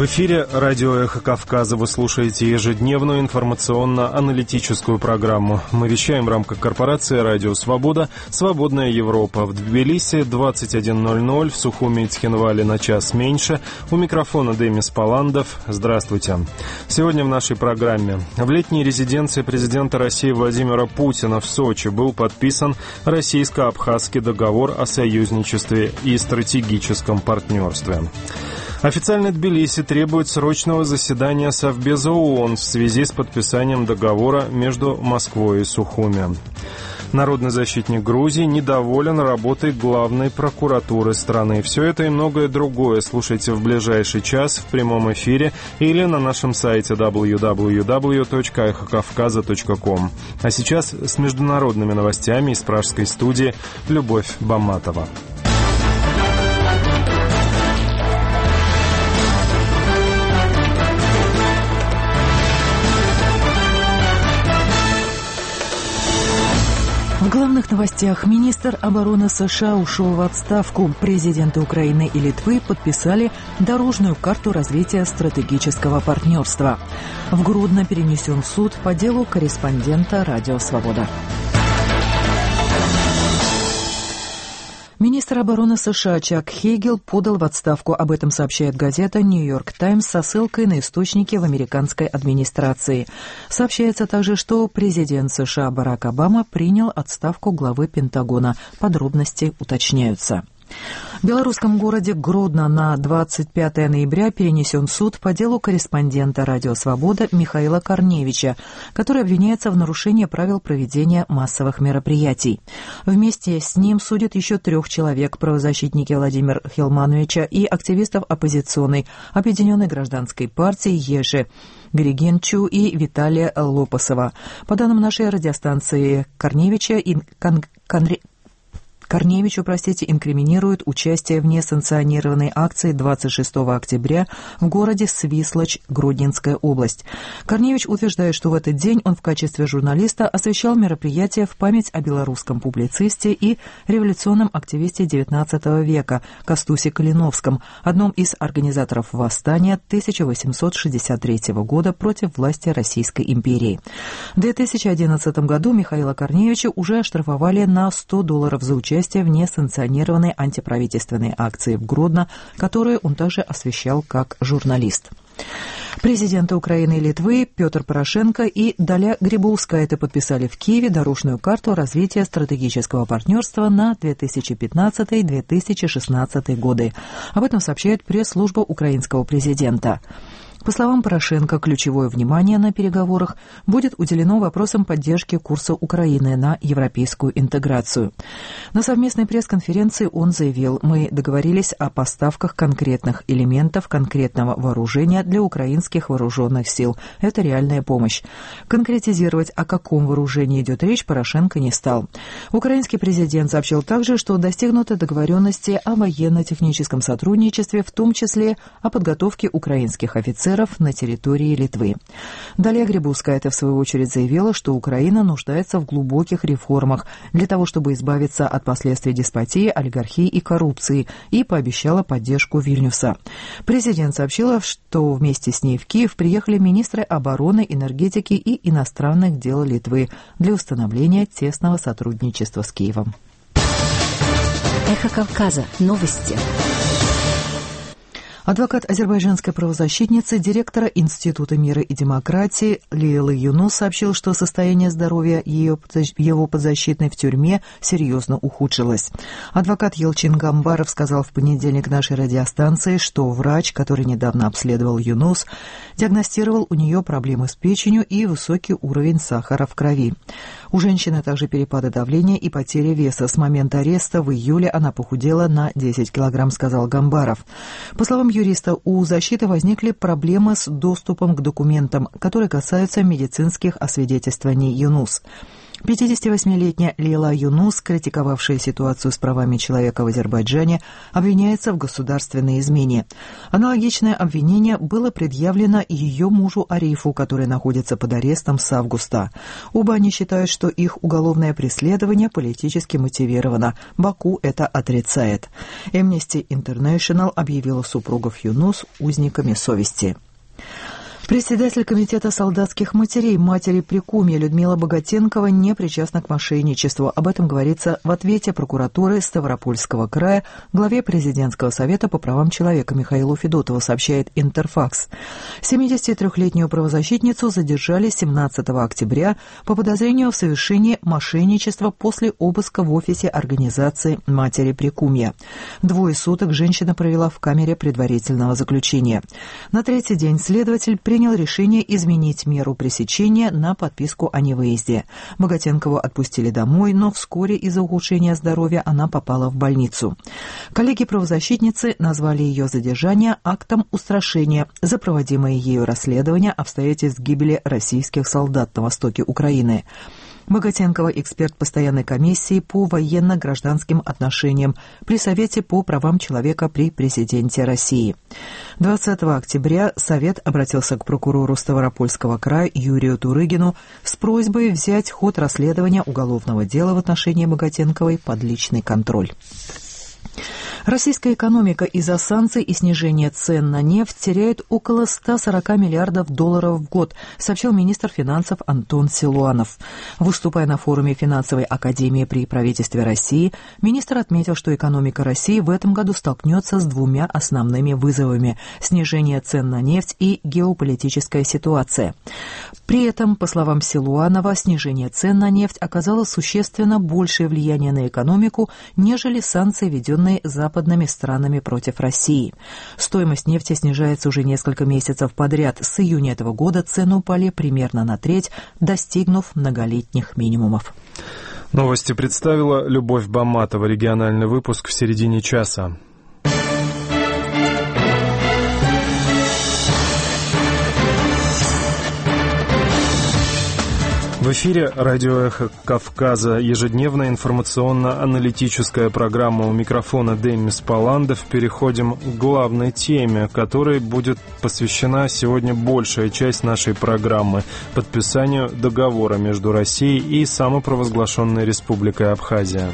эфире радио «Эхо Кавказа». Вы слушаете ежедневную информационно-аналитическую программу. Мы вещаем в рамках корпорации «Радио Свобода», «Свободная Европа». В Тбилиси 21:00, в Сухуми и Цхинвале на час меньше. У микрофона Демис Паландов. Здравствуйте. Сегодня в нашей программе. В летней резиденции президента России Владимира Путина в Сочи был подписан российско-абхазский договор о союзничестве и стратегическом партнерстве. Официально Тбилиси требует срочного заседания Совбеза ООН в связи с подписанием договора между Москвой и Сухуми. Народный защитник Грузии недоволен работой главной прокуратуры страны. Все это и многое другое слушайте в ближайший час в прямом эфире или на нашем сайте www.эхокавказа.ком. А сейчас с международными новостями из пражской студии Любовь Баматова. В главных новостях. Министр обороны США ушел в отставку. Президенты Украины и Литвы подписали дорожную карту развития стратегического партнерства. В Гродно перенесен в суд по делу корреспондента «Радио Свобода». Министр обороны США Чак Хейгел подал в отставку. Об этом сообщает газета «Нью-Йорк Таймс» со ссылкой на источники в американской администрации. Сообщается также, что президент США Барак Обама принял отставку главы Пентагона. Подробности уточняются. В белорусском городе Гродно на 25 ноября перенесен суд по делу корреспондента «Радио Свобода» Михаила Корневича, который обвиняется в нарушении правил проведения массовых мероприятий. Вместе с ним судят еще 3 человек: правозащитники Владимира Хилмановича и активистов оппозиционной Объединенной гражданской партии Ежи Григенчу и Виталия Лопасова. По данным нашей радиостанции, Корневичу, инкриминируют участие в несанкционированной акции 26 октября в городе Свислочь, Гродненская область. Корневич утверждает, что в этот день он в качестве журналиста освещал мероприятие в память о белорусском публицисте и революционном активисте XIX века Костусе Калиновском, одном из организаторов восстания 1863 года против власти Российской империи. В 2011 году Михаила Корневича уже оштрафовали на $100 за участие в несанкционированной антиправительственной акции в Гродно, которую он также освещал как журналист. Президенты Украины и Литвы Петр Порошенко и Даля Грибаускайте подписали в Киеве дорожную карту развития стратегического партнерства на 2015-2016 годы. Об этом сообщает пресс-служба украинского президента. По словам Порошенко, ключевое внимание на переговорах будет уделено вопросам поддержки курса Украины на европейскую интеграцию. На совместной пресс-конференции он заявил: «Мы договорились о поставках конкретных элементов конкретного вооружения для украинских вооруженных сил. Это реальная помощь». Конкретизировать, о каком вооружении идет речь, Порошенко не стал. Украинский президент сообщил также, что достигнуты договоренности о военно-техническом сотрудничестве, в том числе о подготовке украинских офицеров на территории Литвы. Далее Грибаускайте в свою очередь заявила, что Украина нуждается в глубоких реформах для того, чтобы избавиться от последствий деспотии, олигархии и коррупции, и пообещала поддержку Вильнюса. Президент сообщила, что вместе с ней в Киев приехали министры обороны, энергетики и иностранных дел Литвы для установления тесного сотрудничества с Киевом. Эхо Кавказа. Новости. Адвокат азербайджанской правозащитницы, директора Института мира и демократии Лейлы Юнус сообщил, что состояние здоровья его подзащитной в тюрьме серьезно ухудшилось. Адвокат Елчин Гамбаров сказал в понедельник нашей радиостанции, что врач, который недавно обследовал Юнус, диагностировал у нее проблемы с печенью и высокий уровень сахара в крови. У женщины также перепады давления и потеря веса. С момента ареста в июле она похудела на 10 килограмм, сказал Гамбаров. По словам юриста, у защиты возникли проблемы с доступом к документам, которые касаются медицинских освидетельствований Юнус. 58-летняя Лейла Юнус, критиковавшая ситуацию с правами человека в Азербайджане, обвиняется в государственной измене. Аналогичное обвинение было предъявлено ее мужу Арифу, который находится под арестом с августа. Оба они считают, что их уголовное преследование политически мотивировано. Баку это отрицает. Amnesty International объявила супругов Юнус узниками совести. Председатель комитета солдатских матерей, матери Прикумья Людмила Богатенкова не причастна к мошенничеству. Об этом говорится в ответе прокуратуры Ставропольского края главе президентского совета по правам человека Михаилу Федотову, сообщает Интерфакс. 73-летнюю правозащитницу задержали 17 октября по подозрению в совершении мошенничества после обыска в офисе организации матери Прикумья. 2 суток женщина провела в камере предварительного заключения. На 3-й день следователь принял решение изменить меру пресечения на подписку о невыезде. Богатенкову отпустили домой, но вскоре из-за ухудшения здоровья она попала в больницу. Коллеги правозащитницы назвали ее задержание актом устрашения за проводимое ею расследование обстоятельств гибели российских солдат на востоке Украины. Богатенкова – эксперт постоянной комиссии по военно-гражданским отношениям при Совете по правам человека при президенте России. 20 октября Совет обратился к прокурору Ставропольского края Юрию Турыгину с просьбой взять ход расследования уголовного дела в отношении Богатенковой под личный контроль. Российская экономика из-за санкций и снижения цен на нефть теряет около 140 миллиардов долларов в год, сообщил министр финансов Антон Силуанов. Выступая на форуме финансовой академии при правительстве России, министр отметил, что экономика России в этом году столкнется с 2 основными вызовами – снижение цен на нефть и геополитическая ситуация. При этом, по словам Силуанова, снижение цен на нефть оказало существенно большее влияние на экономику, нежели санкции, введенные западными странами против России. Стоимость нефти снижается уже несколько месяцев подряд. С июня этого года цены упали примерно на треть, достигнув многолетних минимумов. Новости представила Любовь Баматова. Региональный выпуск в середине часа. В эфире радио «Эхо Кавказа», ежедневная информационно-аналитическая программа. У микрофона Демис Паландов. Переходим к главной теме, которой будет посвящена сегодня большая часть нашей программы – подписанию договора между Россией и самопровозглашенной Республикой Абхазия.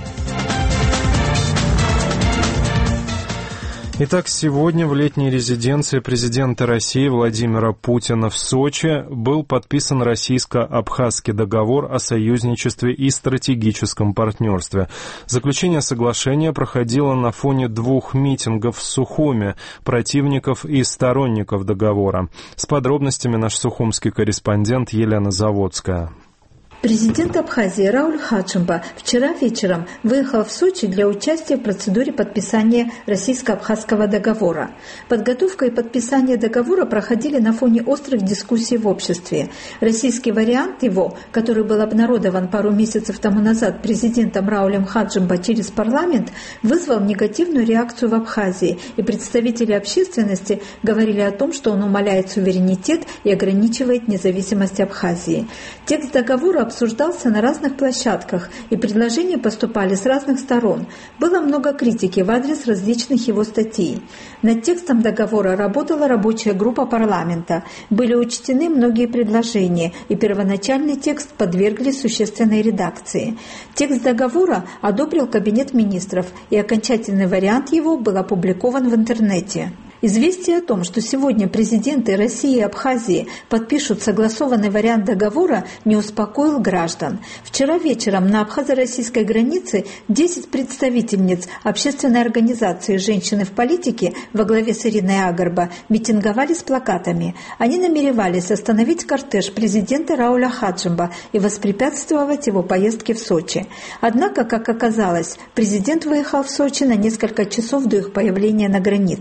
Итак, сегодня в летней резиденции президента России Владимира Путина в Сочи был подписан российско-абхазский договор о союзничестве и стратегическом партнерстве. Заключение соглашения проходило на фоне 2 митингов в Сухуме противников и сторонников договора. С подробностями наш сухумский корреспондент Елена Заводская. Президент Абхазии Рауль Хаджимба вчера вечером выехал в Сочи для участия в процедуре подписания российско-абхазского договора. Подготовка и подписание договора проходили на фоне острых дискуссий в обществе. Российский вариант его, который был обнародован пару месяцев тому назад президентом Раулем Хаджимба через парламент, вызвал негативную реакцию в Абхазии, и представители общественности говорили о том, что он умаляет суверенитет и ограничивает независимость Абхазии. Текст договора обсуждался на разных площадках, и предложения поступали с разных сторон. Было много критики в адрес различных его статей. Над текстом договора работала рабочая группа парламента. Были учтены многие предложения, и первоначальный текст подвергли существенной редакции. Текст договора одобрил Кабинет министров, и окончательный вариант его был опубликован в интернете. Известие о том, что сегодня президенты России и Абхазии подпишут согласованный вариант договора, не успокоил граждан. Вчера вечером на абхазо-российской границе 10 представительниц общественной организации «Женщины в политике» во главе с Ириной Агарба митинговали с плакатами. Они намеревались остановить кортеж президента Рауля Хаджимба и воспрепятствовать его поездке в Сочи. Однако, как оказалось, президент выехал в Сочи на несколько часов до их появления на границе.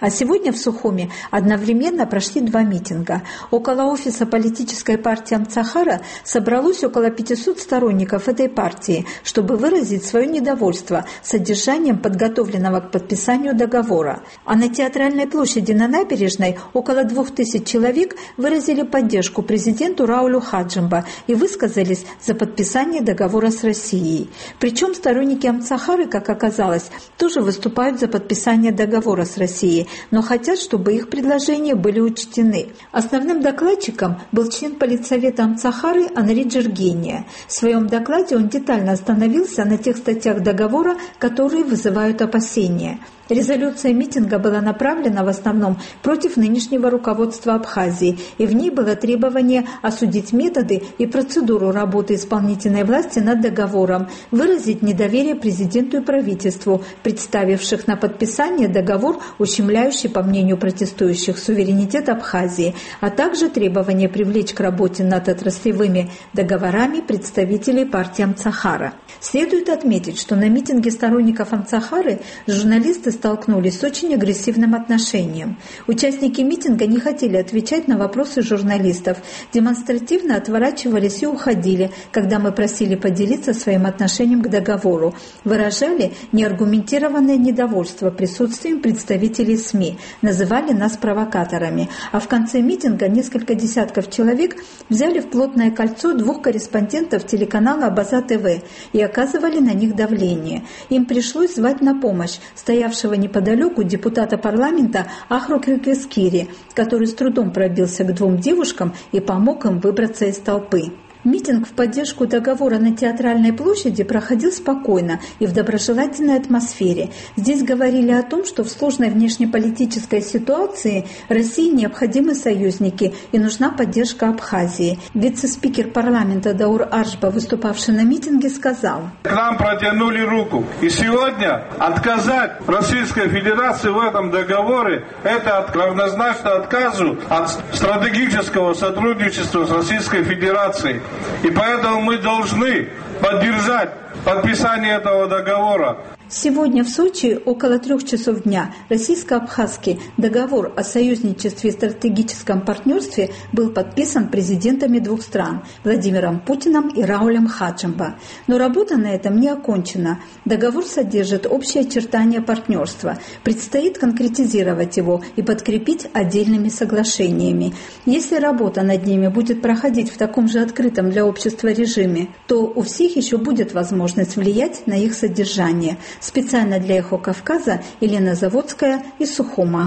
А сегодня в Сухуми одновременно прошли 2 митинга. Около офиса политической партии Амцахара собралось около 500 сторонников этой партии, чтобы выразить свое недовольство содержанием подготовленного к подписанию договора. А на Театральной площади на набережной около 2000 человек выразили поддержку президенту Раулю Хаджимба и высказались за подписание договора с Россией. Причем сторонники Амцахары, как оказалось, тоже выступают за подписание договора с Россией, но хотят, чтобы их предложения были учтены. Основным докладчиком был член политсовета Амцахары Анри Джергения. В своем докладе он детально остановился на тех статьях договора, которые вызывают опасения. Резолюция митинга была направлена в основном против нынешнего руководства Абхазии, и в ней было требование осудить методы и процедуру работы исполнительной власти над договором, выразить недоверие президенту и правительству, представивших на подписание договор, ущемляющий, по мнению протестующих, суверенитет Абхазии, а также требование привлечь к работе над отраслевыми договорами представителей партии Амцахара. Следует отметить, что на митинге сторонников Амцахары журналисты столкнулись с очень агрессивным отношением. Участники митинга не хотели отвечать на вопросы журналистов, демонстративно отворачивались и уходили, когда мы просили поделиться своим отношением к договору, выражали неаргументированное недовольство присутствием представителей СМИ, называли нас провокаторами, а в конце митинга несколько десятков человек взяли в плотное кольцо 2 корреспондентов телеканала Абаза-ТВ и оказывали на них давление. Им пришлось звать на помощь стоявшего неподалеку депутата парламента Ахру Киркескири, который с трудом пробился к 2 девушкам и помог им выбраться из толпы. Митинг в поддержку договора на Театральной площади проходил спокойно и в доброжелательной атмосфере. Здесь говорили о том, что в сложной внешнеполитической ситуации России необходимы союзники и нужна поддержка Абхазии. Вице-спикер парламента Даур Аршба, выступавший на митинге, сказал: «К нам протянули руку. И сегодня отказать Российской Федерации в этом договоре – это равнозначно отказу от стратегического сотрудничества с Российской Федерацией. И поэтому мы должны поддержать подписание этого договора». Сегодня в Сочи около 3 часов дня российско-абхазский договор о союзничестве и стратегическом партнерстве был подписан президентами 2 стран – Владимиром Путиным и Раулем Хаджимба. Но работа на этом не окончена. Договор содержит общие очертания партнерства. Предстоит конкретизировать его и подкрепить отдельными соглашениями. Если работа над ними будет проходить в таком же открытом для общества режиме, то у всех еще будет возможность влиять на их содержание. Специально для «Эхо Кавказа» Елена Заводская из Сухума.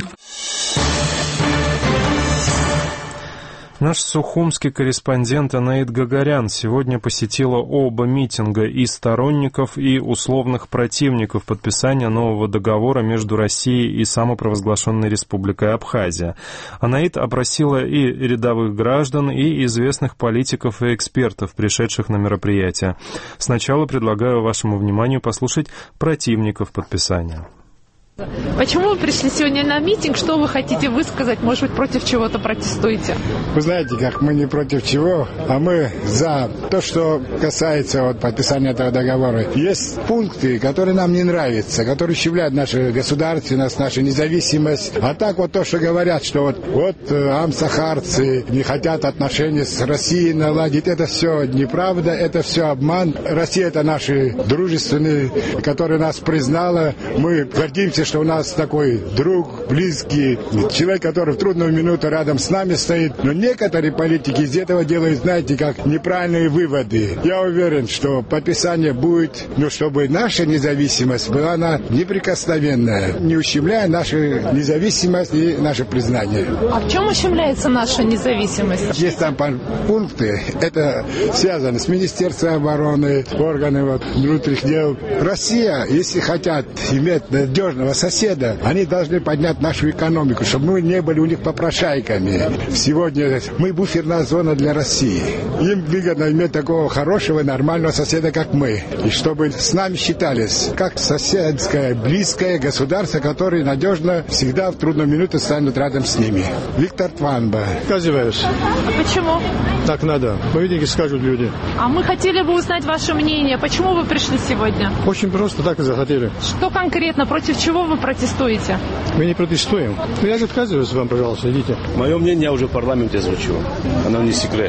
Наш сухумский корреспондент Анаит Гагарян сегодня посетила оба митинга и сторонников, и условных противников подписания нового договора между Россией и самопровозглашенной Республикой Абхазия. Анаит опросила и рядовых граждан, и известных политиков и экспертов, пришедших на мероприятие. Сначала предлагаю вашему вниманию послушать противников подписания. Почему вы пришли сегодня на митинг? Что вы хотите высказать? Может быть, против чего-то протестуете? Вы знаете, как мы не против чего, а мы за то, что касается подписания этого договора. Есть пункты, которые нам не нравятся, которые ущемляют нашу государственность, нашу независимость. А так то, что говорят, что амсахарцы не хотят отношения с Россией наладить, это все неправда, это все обман. Россия — это наши дружественные, которые нас признала. Мы гордимся, что у нас такой друг, близкий, человек, который в трудную минуту рядом с нами стоит. Но некоторые политики из этого делают, знаете, как неправильные выводы. Я уверен, что подписание будет, но чтобы наша независимость была она неприкосновенная, не ущемляя нашу независимость и наше признание. А в чем ущемляется наша независимость? Есть там пункты, это связано с Министерством обороны, органами внутренних дел. Россия, если хотят иметь надежного соседа, они должны поднять нашу экономику, чтобы мы не были у них попрошайками. Сегодня мы буферная зона для России. Им выгодно иметь такого хорошего, нормального соседа, как мы. И чтобы с нами считались как соседское, близкое государство, которое надежно всегда в трудную минуту станет рядом с ними. Виктор Тванба. Отказываюсь. А почему? Так надо. По митинге скажут люди. А мы хотели бы узнать ваше мнение. Почему вы пришли сегодня? Очень просто, так и захотели. Что конкретно, против чего вы протестуете? Мы не протестуем. Я же отказываюсь вам, пожалуйста, идите. Мое мнение я уже в парламенте озвучил. Оно не секрет.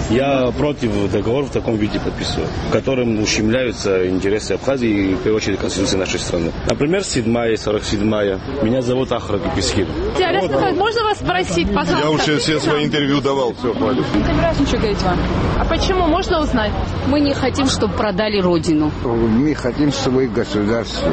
Я против договора в таком виде подписываю, в котором ущемляются интересы Абхазии и, в первую очередь, Конституции нашей страны. Например, 7-я и 47-я. Меня зовут Ахрак Иписхир. Можно вас спросить, пожалуйста? Я уже все свои интервью давал, все, хватит. Ничего говорить вам. А почему? Можно узнать? Мы не хотим, чтобы продали родину. Мы хотим свое государство.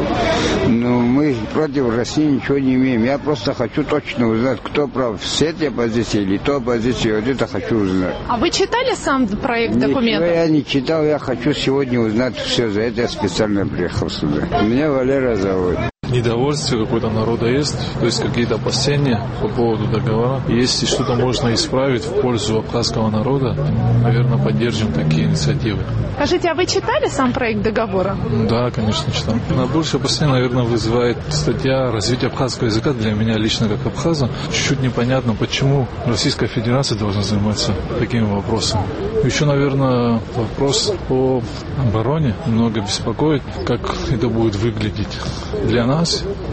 Но мы против России ничего не имеем. Я просто хочу точно узнать, кто прав. С этой оппозиции или той оппозиции. Вот это хочу узнать. А вы читали сам проект документа? Я не читал. Я хочу сегодня узнать все. За это я специально приехал сюда. Меня Валера зовут. Недовольствие какое-то народа есть, то есть какие-то опасения по поводу договора. Если что-то можно исправить в пользу абхазского народа, наверное, поддержим такие инициативы. Скажите, а вы читали сам проект договора? Да, конечно, читал. На больше опасения, наверное, вызывает статья «Развитие абхазского языка». Для меня лично, как абхаза, чуть-чуть непонятно, почему Российская Федерация должна заниматься такими вопросами. Еще, наверное, вопрос по обороне немного беспокоит, как это будет выглядеть для нас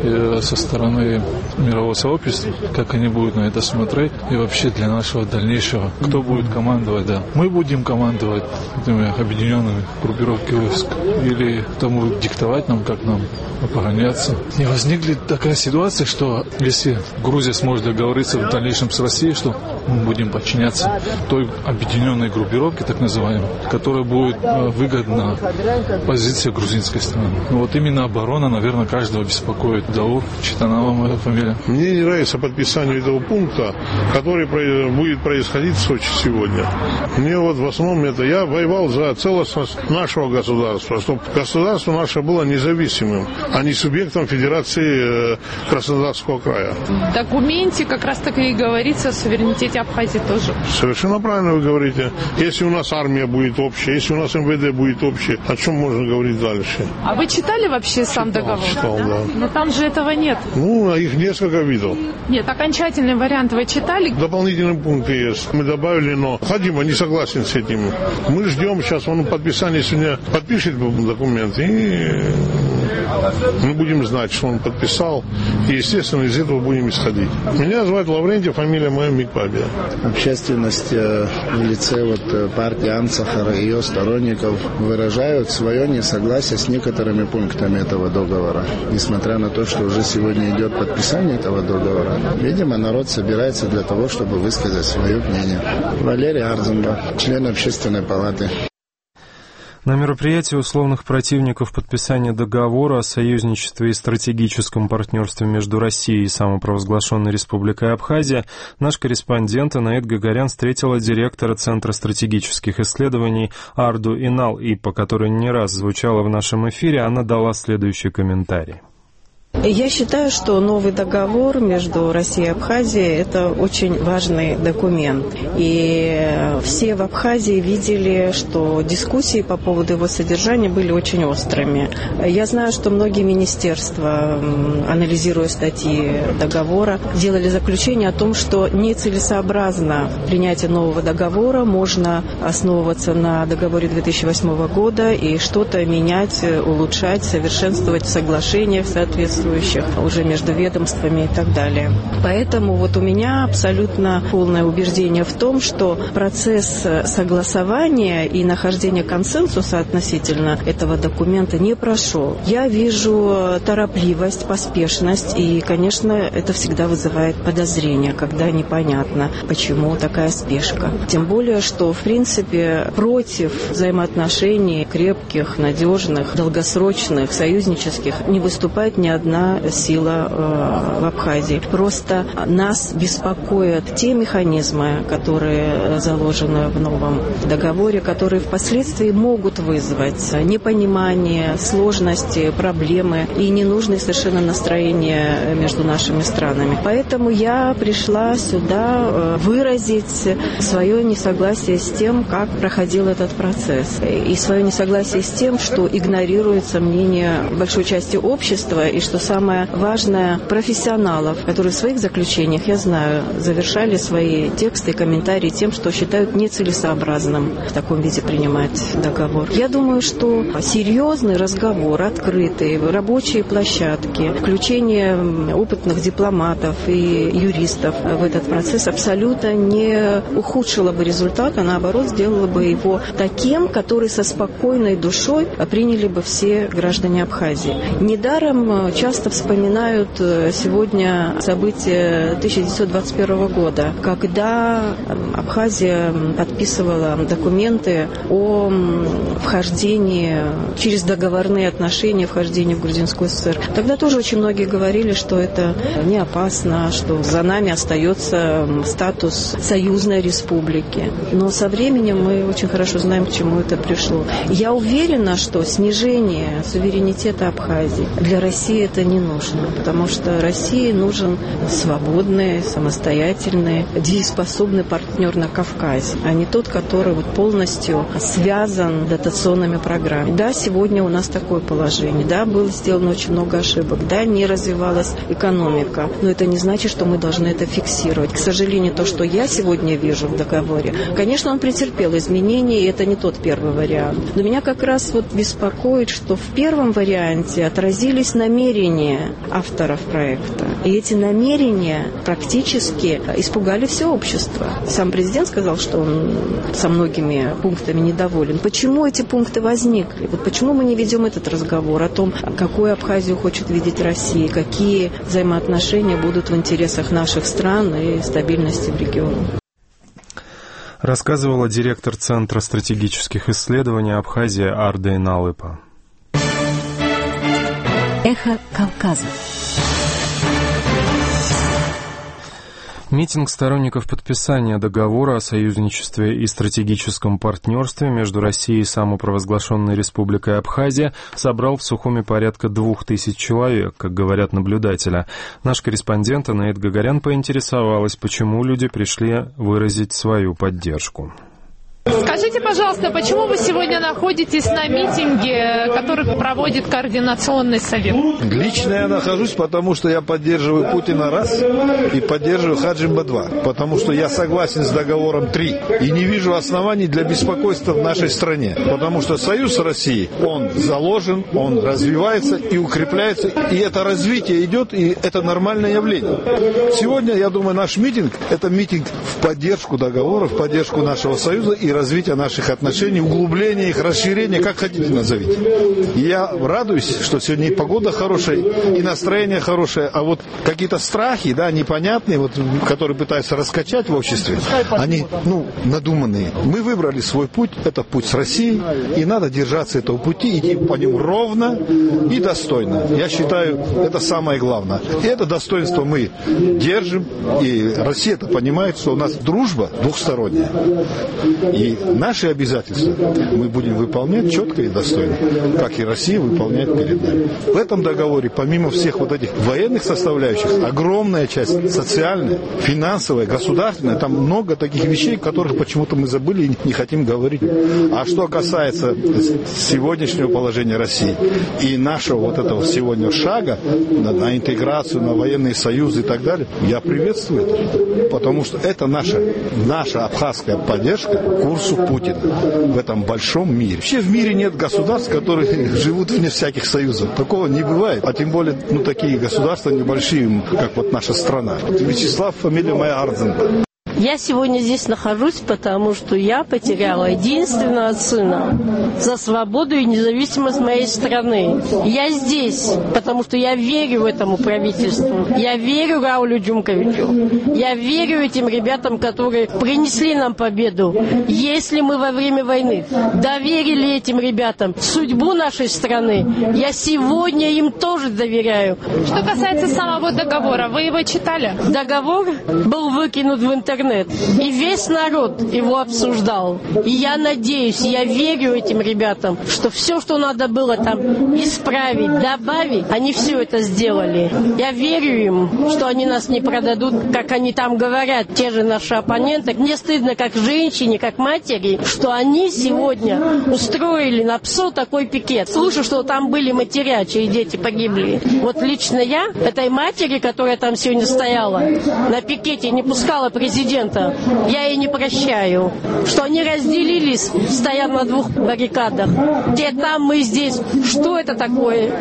со стороны мирового сообщества, как они будут на это смотреть и вообще для нашего дальнейшего. Кто будет командовать, да. Мы будем командовать этими объединенными группировками войск или кто будет диктовать нам, как нам обороняться. Не возникнет такая ситуация, что если Грузия сможет договориться в дальнейшем с Россией, что мы будем подчиняться той объединенной группировке, так называемой, которая будет выгодна позиции грузинской страны. Но вот именно оборона, наверное, каждого беспокоит. Даур Читанова моя фамилия. Мне не нравится подписание этого пункта, который будет происходить в Сочи сегодня. Мне вот в основном это... Я воевал за целостность нашего государства, чтобы государство наше было независимым, а не субъектом Федерации Краснодарского края. В документе как раз таки и говорится о суверенитете Абхазии тоже. Совершенно правильно вы говорите. Если у нас армия будет общая, если у нас МВД будет общее, о чем можно говорить дальше? А вы читали вообще сам договор? Читал, да. Но там же этого нет. Ну, их несколько видов. Нет, окончательный вариант вы читали? Дополнительные пункты есть. Мы добавили, но Хадима не согласен с этим. Мы ждем сейчас, он подписание сегодня подпишет документ, и мы будем знать, что он подписал, и, естественно, из этого будем исходить. Меня зовут Лаврентьев, фамилия моя Микпабия. Общественность в лице партии Амцахара и ее сторонников выражают свое несогласие с некоторыми пунктами этого договора. Несмотря на то, что уже сегодня идет подписание этого договора, видимо, народ собирается для того, чтобы высказать свое мнение. Валерий Арзенбах, член Общественной палаты. На мероприятии условных противников подписания договора о союзничестве и стратегическом партнерстве между Россией и самопровозглашенной Республикой Абхазия наш корреспондент Инаид Гагарян встретила директора Центра стратегических исследований Арду Инал, и по которой не раз звучала в нашем эфире, она дала следующий комментарий. Я считаю, что новый договор между Россией и Абхазией – это очень важный документ. И все в Абхазии видели, что дискуссии по поводу его содержания были очень острыми. Я знаю, что многие министерства, анализируя статьи договора, делали заключение о том, что нецелесообразно принятие нового договора, можно основываться на договоре 2008 года и что-то менять, улучшать, совершенствовать в соглашениях соответствующих уже между ведомствами и так далее. Поэтому вот у меня абсолютно полное убеждение в том, что процесс согласования и нахождения консенсуса относительно этого документа не прошел. Я вижу торопливость, поспешность, и, конечно, это всегда вызывает подозрения, когда непонятно, почему такая спешка. Тем более, что, в принципе, против взаимоотношений крепких, надежных, долгосрочных, союзнических не выступает ни одна сила в Абхазии. Просто нас беспокоят те механизмы, которые заложены в новом договоре, которые впоследствии могут вызвать непонимание, сложности, проблемы и ненужные совершенно настроения между нашими странами. Поэтому я пришла сюда выразить свое несогласие с тем, как проходил этот процесс, и свое несогласие с тем, что игнорируется мнение большой части общества, и что самое важное, профессионалов, которые в своих заключениях, я знаю, завершали свои тексты и комментарии тем, что считают нецелесообразным в таком виде принимать договор. Я думаю, что серьезный разговор, открытый, рабочие площадки, включение опытных дипломатов и юристов в этот процесс абсолютно не ухудшило бы результат, а наоборот сделало бы его таким, который со спокойной душой приняли бы все граждане Абхазии. Недаром часто вспоминают сегодня события 1921 года, когда Абхазия подписывала документы о вхождении через договорные отношения, вхождении в Грузинскую ССР. Тогда тоже очень многие говорили, что это не опасно, что за нами остается статус союзной республики. Но со временем мы очень хорошо знаем, к чему это пришло. Я уверена, что снижение суверенитета Абхазии для России это не нужно, потому что России нужен свободный, самостоятельный, дееспособный партнер на Кавказе, а не тот, который полностью связан дотационными программами. Да, сегодня у нас такое положение, да, было сделано очень много ошибок, да, не развивалась экономика, но это не значит, что мы должны это фиксировать. К сожалению, то, что я сегодня вижу в договоре, конечно, он претерпел изменения, и это не тот первый вариант. Но меня как раз беспокоит, что в первом варианте отразились намерения авторов проекта. И эти намерения практически испугали все общество. Сам президент сказал, что он со многими пунктами недоволен. Почему эти пункты возникли? Почему мы не ведем этот разговор о том, какую Абхазию хочет видеть Россия, какие взаимоотношения будут в интересах наших стран и стабильности в регионе? Рассказывала директор Центра стратегических исследований Абхазии Арда Иналыпа. Эхо Кавказа. Митинг сторонников подписания договора о союзничестве и стратегическом партнерстве между Россией и самопровозглашенной Республикой Абхазия собрал в Сухуми порядка 2000 человек, как говорят наблюдатели. Наш корреспондент Анаит Гагарян поинтересовалась, почему люди пришли выразить свою поддержку. Скажите, пожалуйста, почему вы сегодня находитесь на митинге, который проводит Координационный совет? Лично я нахожусь, потому что я поддерживаю Путина раз и поддерживаю Хаджимба 2, потому что я согласен с договором 3 и не вижу оснований для беспокойства в нашей стране, потому что союз с Россией, он заложен, он развивается и укрепляется, и это развитие идет, и это нормальное явление. Сегодня, я думаю, наш митинг – это митинг в поддержку договора, в поддержку нашего союза и развития наших отношений, углубления их, расширения, как хотите назовите. И я радуюсь, что сегодня и погода хорошая, и настроение хорошее, а вот какие-то страхи, да, непонятные, которые пытаются раскачать в обществе, они, надуманные. Мы выбрали свой путь, это путь с Россией, и надо держаться этого пути, идти по нему ровно и достойно. Я считаю, это самое главное. И это достоинство мы держим, и Россия это понимает, что у нас дружба двухсторонняя. И наши обязательства мы будем выполнять четко и достойно, как и Россия выполняет перед нами. В этом договоре, помимо всех этих военных составляющих, огромная часть социальная, финансовая, государственная, там много таких вещей, которых почему-то мы забыли и не хотим говорить. А что касается сегодняшнего положения России и нашего этого сегодня шага на интеграцию, на военные союзы и так далее, я приветствую это, потому что это наша абхазская поддержка курсу Путина в этом большом мире. Вообще в мире нет государств, которые живут вне всяких союзов. Такого не бывает. А тем более, такие государства небольшие, как наша страна. Вячеслав, фамилия моя Ардзенко. Я сегодня здесь нахожусь, потому что я потеряла единственного сына за свободу и независимость моей страны. Я здесь, потому что я верю этому правительству. Я верю Раулю Джумковичу. Я верю этим ребятам, которые принесли нам победу. Если мы во время войны доверили этим ребятам судьбу нашей страны, я сегодня им тоже доверяю. Что касается самого договора, вы его читали? Договор был выкинут в интернет. интернет, и весь народ его обсуждал. И я надеюсь, я верю этим ребятам, что все, что надо было там исправить, добавить, они все это сделали. Я верю им, что они нас не продадут, как они там говорят, те же наши оппоненты. Мне стыдно как женщине, как матери, что они сегодня устроили на ПСО такой пикет. Слушаю, что там были матеря, чьи дети погибли. Вот лично я, этой матери, которая там сегодня стояла на пикете, не пускала президента, я ей не прощаю. Что они разделились, стоя на двух баррикадах. Те там, мы здесь. Что это такое?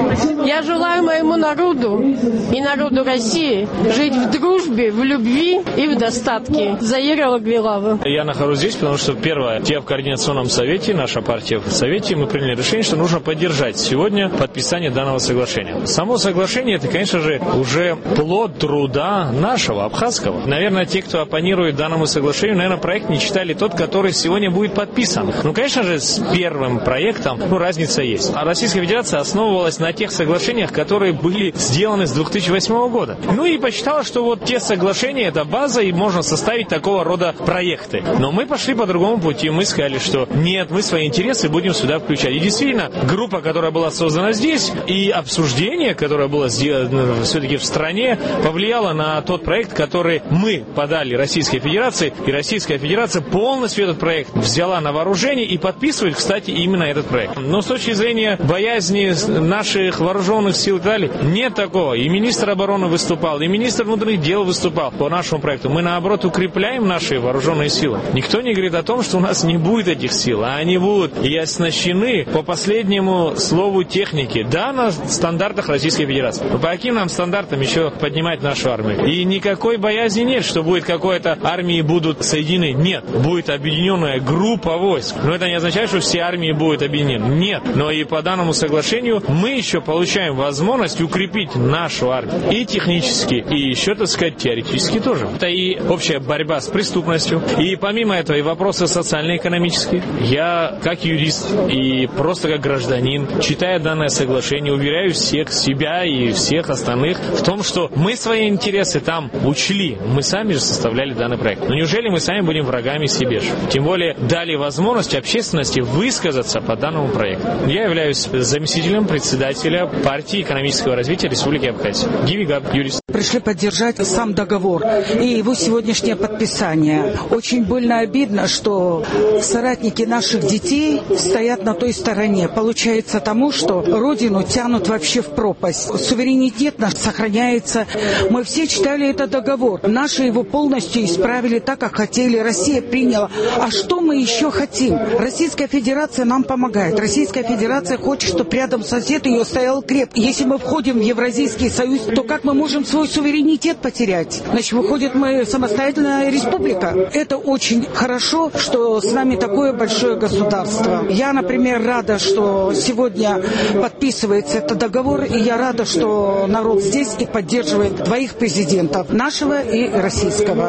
Я желаю моему народу и народу России жить в дружбе, в любви и в достатке. Заира Лагвилава. Я нахожусь здесь, потому что, первое, я в Координационном совете, наша партия в совете, мы приняли решение, что нужно поддержать сегодня подписание данного соглашения. Само соглашение, это, конечно же, уже плод труда нашего, абхазского. Наверное, те, кто оппонирует данному соглашению, наверное, проект не читали тот, который сегодня будет подписан. Ну, конечно же, с первым проектом, разница есть. А Российская Федерация основывалась на тех соглашениях, которые были сделаны с 2008 года. Ну и посчитала, что вот те соглашения, это база, и можно составить такого рода проекты. Но мы пошли по другому пути. Мы сказали, что нет, мы свои интересы будем сюда включать. И действительно, группа, которая была создана здесь, и обсуждение, которое было сделано все-таки в стране, повлияло на тот проект, который мы подали Российской Федерации. И Российская Федерация полностью этот проект взяла на вооружение и подписывает, кстати, именно этот проект. Но с точки зрения боязни наших вооруженных сил и так далее, нет такого. И министр обороны выступал, и министр внутренних дел выступал по нашему проекту. Мы, наоборот, укрепляем наши вооруженные силы. Никто не говорит о том, что у нас не будет этих сил, а они будут и оснащены по последнему слову техники. Да, на стандартах Российской Федерации. Но по каким нам стандартам еще поднимать нашу армию? И никакой боязни нет, что будет какой-то армии будут соединены. Нет. Будет объединенная группа войск. Но это не означает, что все армии будут объединены. Нет. Но и по данному соглашению мы еще получаем возможность укрепить нашу армию. И технически, и еще, так сказать, теоретически тоже. Это и общая борьба с преступностью. И помимо этого и вопросы социально-экономические. Я, как юрист и просто как гражданин, читая данное соглашение, уверяю всех себя и всех остальных в том, что мы свои интересы там учли. Мы сами же составляли данный проект. Но неужели мы сами будем врагами себе же? Тем более дали возможность общественности высказаться по данному проекту. Я являюсь заместителем председателя партии экономического развития Республики Абхазия. Гивигаб, юрист. Пришли поддержать сам договор и его сегодняшнее подписание. Очень больно обидно, что соратники наших детей стоят на той стороне. Получается тому, что родину тянут вообще в пропасть. Суверенитет наш сохраняется. Мы все читали этот договор. Наши его полностью исправили так, как хотели. Россия приняла. А что мы еще хотим? Российская Федерация нам помогает. Российская Федерация хочет, чтобы рядом сосед ее стоял крепко. Если мы входим в Евразийский союз, то как мы можем свой суверенитет потерять? Значит, выходит, мы самостоятельная республика. Это очень хорошо, что с нами такое большое государство. Я, например, рада, что сегодня подписывается этот договор, и я рада, что народ здесь и поддерживает двоих президентов, нашего и российского.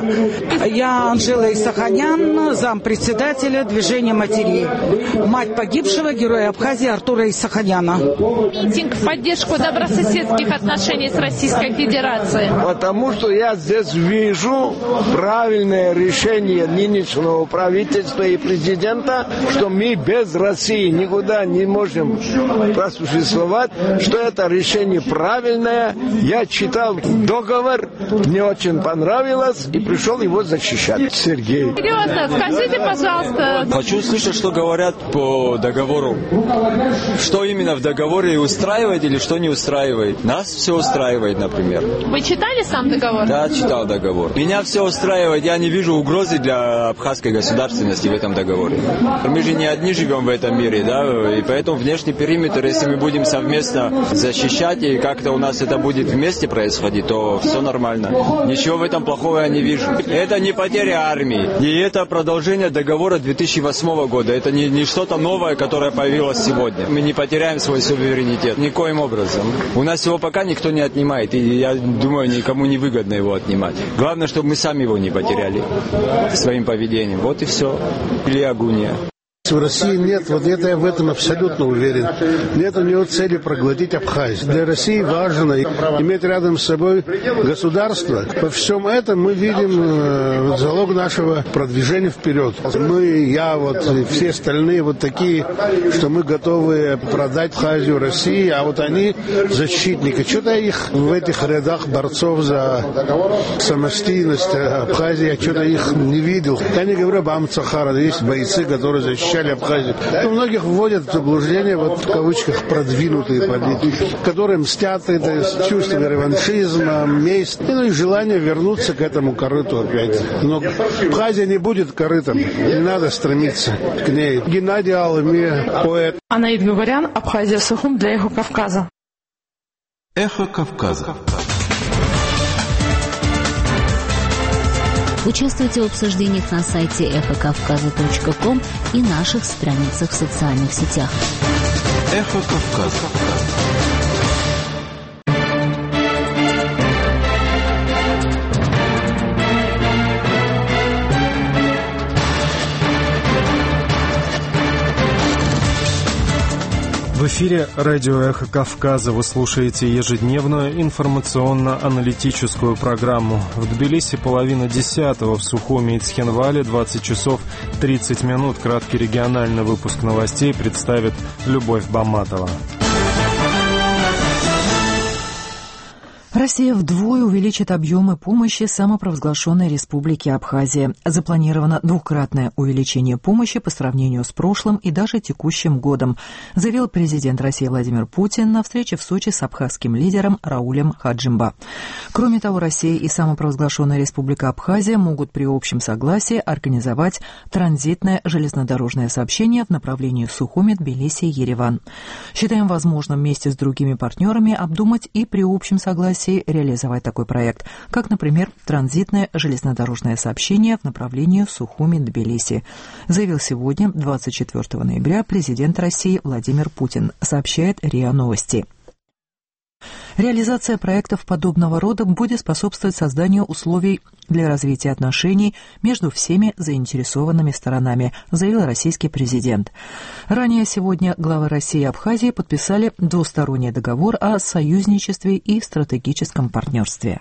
Я Анжела Исаханян, зампредседателя движения матерей. Мать погибшего, героя Абхазии Артура Исаханяна. Митинг в поддержку добрососедских отношений с Российской Федерацией. Потому что я здесь вижу правильное решение нынешнего правительства и президента, что мы без России никуда не можем просуществовать, что это решение правильное. Я читал договор, мне очень понравилось и пришел его защищать. Сергей. Серьезно, скажите, пожалуйста. Хочу услышать, что говорят по договору. Что именно в договоре устраивает или что не устраивает. Нас все устраивает, например. Вы читали сам договор? Да, читал договор. Меня все устраивает. Я не вижу угрозы для абхазской государственности в этом договоре. Мы же не одни живем в этом мире, да, и поэтому внешний периметр, если мы будем совместно защищать, и как-то у нас это будет вместе происходить, то все нормально. Ничего в этом плохого я не вижу. Это не потеря армии, и это продолжение договора 2008 года. Это не что-то новое, которое появилось сегодня. Мы не потеряем свой суверенитет никоим образом. У нас его пока никто не отнимает, и я думаю, никому не выгодно его отнимать. Главное, чтобы мы сами его не потеряли своим поведением. Вот и все. Или агония. В России нет, вот это я в этом абсолютно уверен. Нет у него цели проглотить Абхазию. Для России важно иметь рядом с собой государство. Во всем этом мы видим залог нашего продвижения вперед. И все остальные вот такие, что мы готовы продать Абхазию России, а вот они защитники. Что-то их в этих рядах борцов за самостоятельность Абхазии, я что-то их не видел. Я не говорю об Амцахара, есть бойцы, которые защищали Абхазию. Но многих вводят в заблуждение, вот в кавычках, продвинутые политики, которые мстят, это с чувством реваншизма, месть, и желание вернуться к этому корыту опять. Но Абхазия не будет корытом, не надо стремиться к ней. Геннадий Алыми, поэт. Анаид Гугарян, Абхазия Сухум для Эхо Кавказа. Эхо Кавказа. Участвуйте в обсуждениях на сайте эхокавказа.ком и наших страницах в социальных сетях. Эхо Кавказа. В эфире радио «Эхо Кавказа». Вы слушаете ежедневную информационно-аналитическую программу. В Тбилиси 9:30, в Сухуми и Цхинвале 20 часов 30 минут. Краткий региональный выпуск новостей представит Любовь Баматова. Россия вдвое увеличит объемы помощи самопровозглашенной Республике Абхазия. Запланировано двукратное увеличение помощи по сравнению с прошлым и даже текущим годом, заявил президент России Владимир Путин на встрече в Сочи с абхазским лидером Раулем Хаджимба. Кроме того, Россия и самопровозглашенная Республика Абхазия могут при общем согласии организовать транзитное железнодорожное сообщение в направлении Сухуми, Тбилиси и Ереван. Считаем возможным вместе с другими партнерами обдумать и при общем согласии реализовать такой проект, как, например, транзитное железнодорожное сообщение в направлении Сухуми-Тбилиси, заявил сегодня, 24 ноября, президент России Владимир Путин, сообщает РИА Новости. Реализация проектов подобного рода будет способствовать созданию условий для развития отношений между всеми заинтересованными сторонами, заявил российский президент. Ранее сегодня главы России и Абхазии подписали двусторонний договор о союзничестве и стратегическом партнерстве.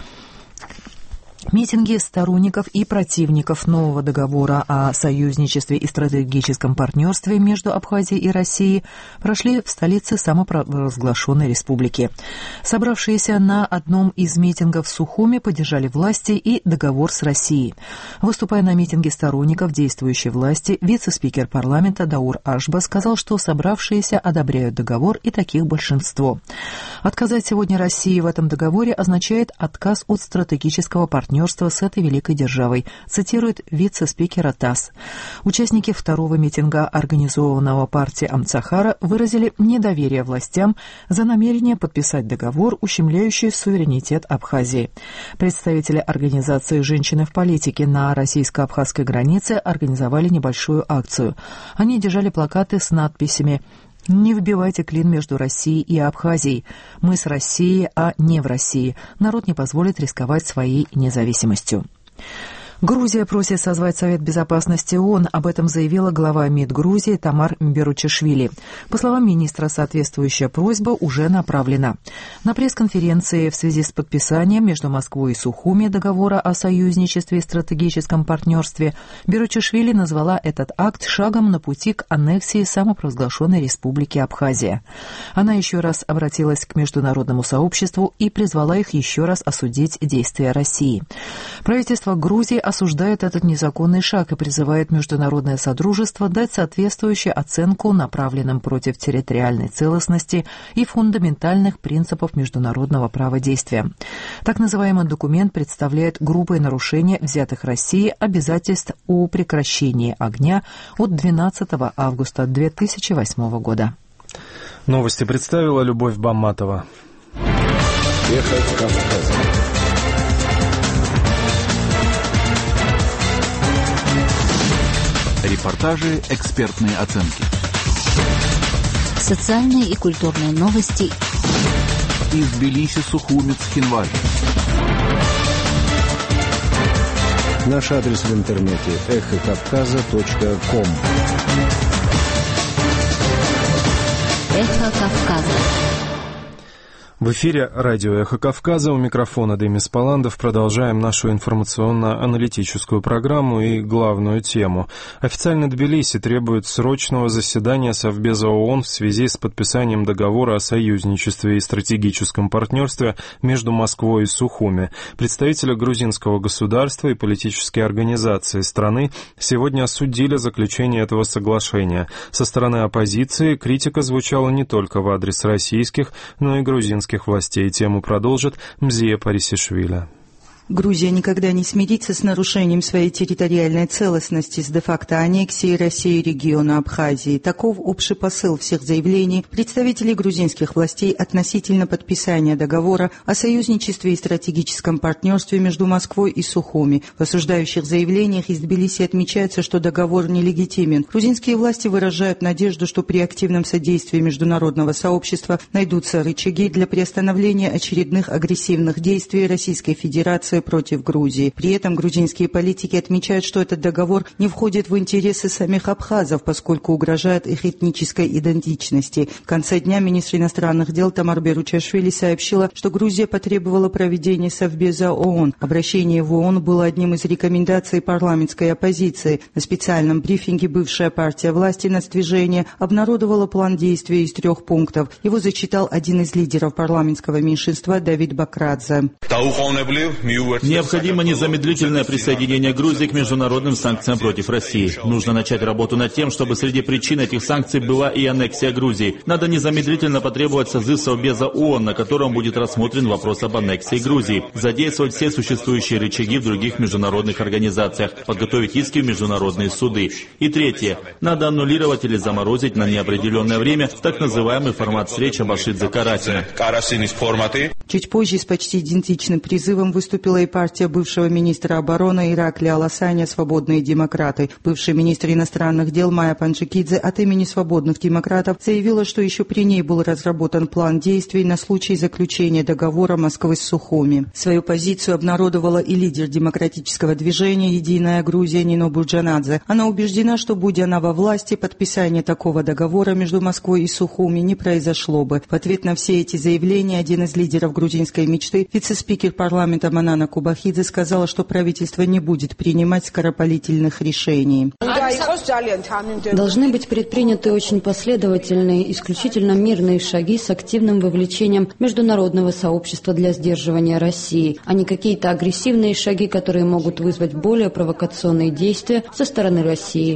Митинги сторонников и противников нового договора о союзничестве и стратегическом партнерстве между Абхазией и Россией прошли в столице самопровозглашенной республики. Собравшиеся на одном из митингов в Сухуми поддержали власти и договор с Россией. Выступая на митинге сторонников действующей власти, вице-спикер парламента Даур Ашба сказал, что собравшиеся одобряют договор и таких большинство. Отказать сегодня России в этом договоре означает отказ от стратегического партнерства с этой великой державой, цитирует вице-спикера ТАСС. Участники второго митинга, организованного партией Амцахара, выразили недоверие властям за намерение подписать договор, ущемляющий суверенитет Абхазии. Представители организации «Женщины в политике» на российско-абхазской границе организовали небольшую акцию. Они держали плакаты с надписями «Не вбивайте клин между Россией и Абхазией. Мы с Россией, а не в России. Народ не позволит рисковать своей независимостью». Грузия просит созвать Совет Безопасности ООН. Об этом заявила глава МИД Грузии Тамар Мберучишвили. По словам министра, соответствующая просьба уже направлена. На пресс-конференции в связи с подписанием между Москвой и Сухуми договора о союзничестве и стратегическом партнерстве Мберучишвили назвала этот акт шагом на пути к аннексии самопровозглашенной Республики Абхазия. Она еще раз обратилась к международному сообществу и призвала их еще раз осудить действия России. Правительство Грузии осуждает этот незаконный шаг и призывает международное содружество дать соответствующую оценку направленным против территориальной целостности и фундаментальных принципов международного права действия. Так называемый документ представляет грубое нарушение взятых Россией обязательств о прекращении огня от 12 августа 2008 года. Новости представила Любовь Баматова. Эхо Кавказа. Репортажи, экспертные оценки. Социальные и культурные новости. Из Тбилиси, Сухуми, Цхинвале. Наш адрес в интернете эхокавказа.ком. Эхо Кавказа. В эфире радио «Эхо Кавказа», у микрофона Демис Паландов. Продолжаем нашу информационно-аналитическую программу и главную тему. Официально Тбилиси требует срочного заседания Совбеза ООН в связи с подписанием договора о союзничестве и стратегическом партнерстве между Москвой и Сухуми. Представители грузинского государства и политические организации страны сегодня осудили заключение этого соглашения. Со стороны оппозиции критика звучала не только в адрес российских, но и грузинских властей. Тему продолжит Мзия Парисишвили. Грузия никогда не смирится с нарушением своей территориальной целостности, с де-факто аннексией России региона Абхазии. Таков общий посыл всех заявлений представителей грузинских властей относительно подписания договора о союзничестве и стратегическом партнерстве между Москвой и Сухуми. В осуждающих заявлениях из Тбилиси отмечается, что договор нелегитимен. Грузинские власти выражают надежду, что при активном содействии международного сообщества найдутся рычаги для приостановления очередных агрессивных действий Российской Федерации против Грузии. При этом грузинские политики отмечают, что этот договор не входит в интересы самих абхазов, поскольку угрожает их этнической идентичности. В конце дня министр иностранных дел Тамар Беручашвили сообщила, что Грузия потребовала проведения Совбеза ООН. Обращение в ООН было одним из рекомендаций парламентской оппозиции. На специальном брифинге бывшая партия власти «Нацдвижение» обнародовала план действий из 3 пунктов. Его зачитал один из лидеров парламентского меньшинства Давид Бакрадзе. Необходимо незамедлительное присоединение Грузии к международным санкциям против России. Нужно начать работу над тем, чтобы среди причин этих санкций была и аннексия Грузии. Надо незамедлительно потребовать созыв Совбеза ООН, на котором будет рассмотрен вопрос об аннексии Грузии. Задействовать все существующие рычаги в других международных организациях. Подготовить иски в международные суды. И третье. Надо аннулировать или заморозить на неопределенное время так называемый формат встреч Абашидзе-Карасина. Чуть позже с почти идентичным призывом выступила и партия бывшего министра обороны Иракли Аласаня «Свободные демократы». Бывший министр иностранных дел Майя Панджикидзе от имени свободных демократов заявила, что еще при ней был разработан план действий на случай заключения договора Москвы с Сухуми. Свою позицию обнародовала и лидер демократического движения «Единая Грузия» Нино Бурджанадзе. Она убеждена, что, будь она во власти, подписание такого договора между Москвой и Сухуми не произошло бы. В ответ на все эти заявления один из лидеров грузинской мечты, вице-спикер парламента Манана Кубахидзе, сказала, что правительство не будет принимать скоропалительных решений. Должны быть предприняты очень последовательные, исключительно мирные шаги с активным вовлечением международного сообщества для сдерживания России, а не какие-то агрессивные шаги, которые могут вызвать более провокационные действия со стороны России.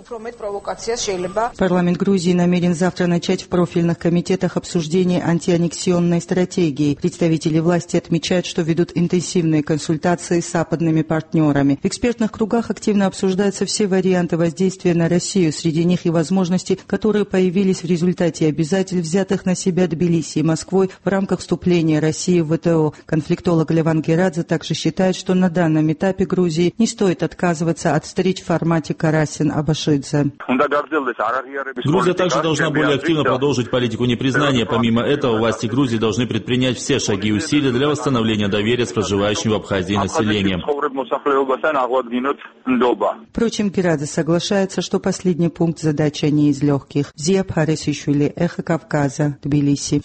Парламент Грузии намерен завтра начать в профильных комитетах обсуждение антианнексионной стратегии. Представители власти отмечают, что ведут интенсивные консультации с западными партнерами. В экспертных кругах активно обсуждаются все варианты воздействия на Россию, среди них и возможности, которые появились в результате обязательств, взятых на себя Тбилиси и Москвой в рамках вступления России в ВТО. Конфликтолог Леван Герадзе также считает, что на данном этапе Грузии не стоит отказываться от встреч в формате Карасин-Абашидзе. Грузия также должна более активно продолжить политику непризнания. Помимо этого, власти Грузии должны предпринять все шаги и усилия для восстановления доверия с проживающим в Абхазии населением. Впрочем, Герадзе соглашается, что последний пункт задачи не из легких. Мзия Парисишвили, Эхо Кавказа, Тбилиси.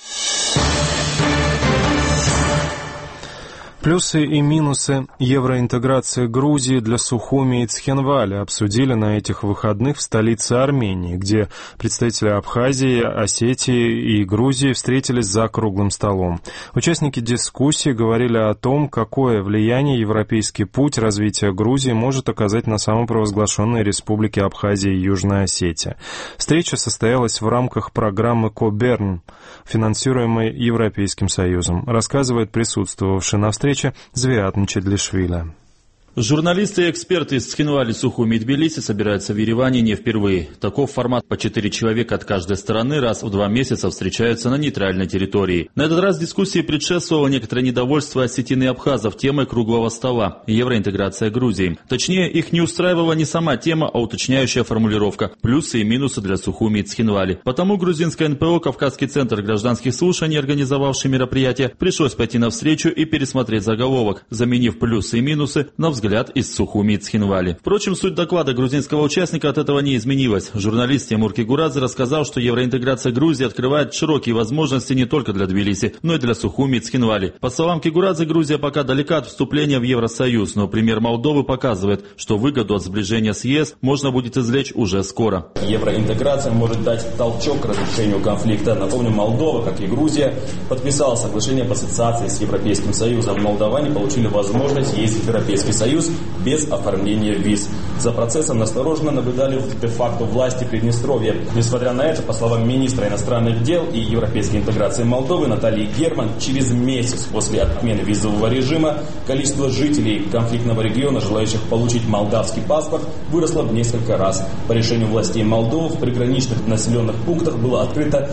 Плюсы и минусы евроинтеграции Грузии для Сухуми и Цхинвали обсудили на этих выходных в столице Армении, где представители Абхазии, Осетии и Грузии встретились за круглым столом. Участники дискуссии говорили о том, какое влияние европейский путь развития Грузии может оказать на самопровозглашенные республики Абхазия и Южная Осетия. Встреча состоялась в рамках программы «Коберн», финансируемой Европейским Союзом, рассказывает присутствовавший на встрече Звиат Мчедлишвили. Журналисты и эксперты из Цхинвали, Сухуми и Тбилиси собираются в Ереване не впервые. Таков формат: по 4 человека от каждой стороны раз в 2 месяца встречаются на нейтральной территории. На этот раз дискуссии предшествовало некоторое недовольство осетин и абхазов темой круглого стола – евроинтеграция Грузии. Точнее, их не устраивала не сама тема, а уточняющая формулировка – плюсы и минусы для Сухуми и Цхинвали. Потому грузинское НПО «Кавказский центр гражданских слушаний», организовавший мероприятие, пришлось пойти навстречу и пересмотреть заголовок, заменив плюсы и минусы на взгляд взгляд из Сухуми и Цхинвали. Впрочем, суть доклада грузинского участника от этого не изменилась. Журналист Тимур Кигурадзе рассказал, что евроинтеграция Грузии открывает широкие возможности не только для Тбилиси, но и для Сухуми и Цхинвали. По словам Кигурадзе, Грузия пока далека от вступления в Евросоюз, но пример Молдовы показывает, что выгоду от сближения с ЕС можно будет извлечь уже скоро. Евроинтеграция может дать толчок к разрешению конфликта. Напомню, Молдова, как и Грузия, подписала соглашение об ассоциации с Европейским Союзом. Молдаване получили возможность ездить в Европейский Союз без оформления виз. За процессом настороженно наблюдали де-факто власти Приднестровья. Несмотря на это, по словам министра иностранных дел и европейской интеграции Молдовы Натальи Герман, через месяц после отмены визового режима количество жителей конфликтного региона, желающих получить молдавский паспорт, выросло в несколько раз. По решению властей Молдовы в приграничных населенных пунктах было открыто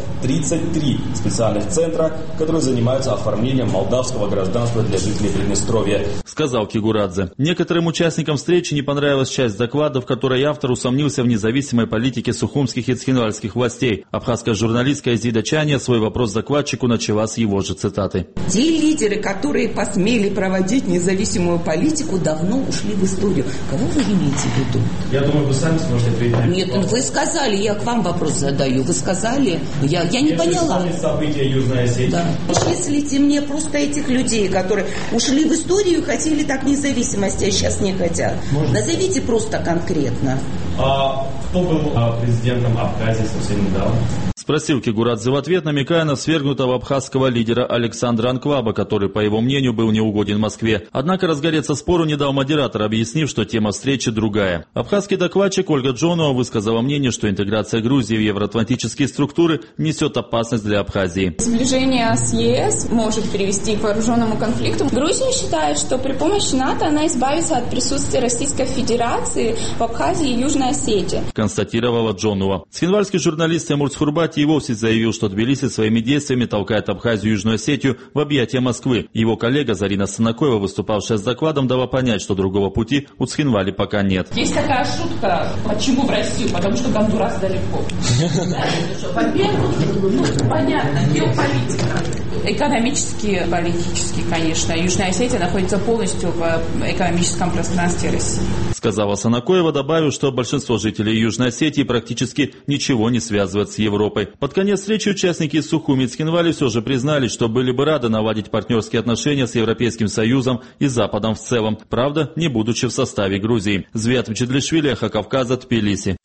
33 специальных центра, которые занимаются оформлением молдавского гражданства для жителей Приднестровья. Сказал Кигурадзе. Некоторым участникам встречи не понравилась часть доклада, в которой автор усомнился в независимой политике сухумских и цхинвальских властей. Абхазская журналистка Зида Чания свой вопрос докладчику начала с его же цитаты. Те лидеры, которые посмели проводить независимую политику, давно ушли в историю. Кого вы имеете в виду? Я думаю, вы сами сможете ответить. Нет, вы сказали, я к вам вопрос задаю. Вы сказали, я не поняла. События Южной Осетии. Да. Числите мне просто этих людей, которые ушли в историю и хотели так независимости, а сейчас не хотят. Можно? Назовите просто конкретно. Кто был президентом Абхазии совсем недавно? Спросил Кигурадзе в ответ, намекая на свергнутого абхазского лидера Александра Анкваба, который, по его мнению, был неугоден Москве. Однако разгореться спору не дал модератор, объяснив, что тема встречи другая. Абхазский докладчик Ольга Джонова высказала мнение, что интеграция Грузии в евроатлантические структуры несет опасность для Абхазии. Сближение с ЕС может привести к вооруженному конфликту. Грузия считает, что при помощи НАТО она избавится от присутствия Российской Федерации в Абхазии и Южной Осетии. Констатировала Джонова. Цхинвальский журналист Тимур Цхурбати и вовсе заявил, что Тбилиси своими действиями толкает Абхазию и Южную Осетию в объятия Москвы. Его коллега Зарина Санакоева, выступавшая с докладом, дала понять, что другого пути у Цхинвали пока нет. Есть такая шутка, почему в Россию? Потому что Гондурас далеко. Во-первых, понятно, геополитика. Экономически, политически, конечно. Южная Осетия находится полностью в экономическом пространстве России. Сказала Санакоева, добавив, что большинство жителей Южной Осетии практически ничего не связывает с Европой. Под конец встречи участники из Сухуми и Цхинвали все же признались, что были бы рады наладить партнерские отношения с Европейским Союзом и Западом в целом, правда, не будучи в составе Грузии. Звят Мчедлишвили, Эхо Кавказа, Тбилиси.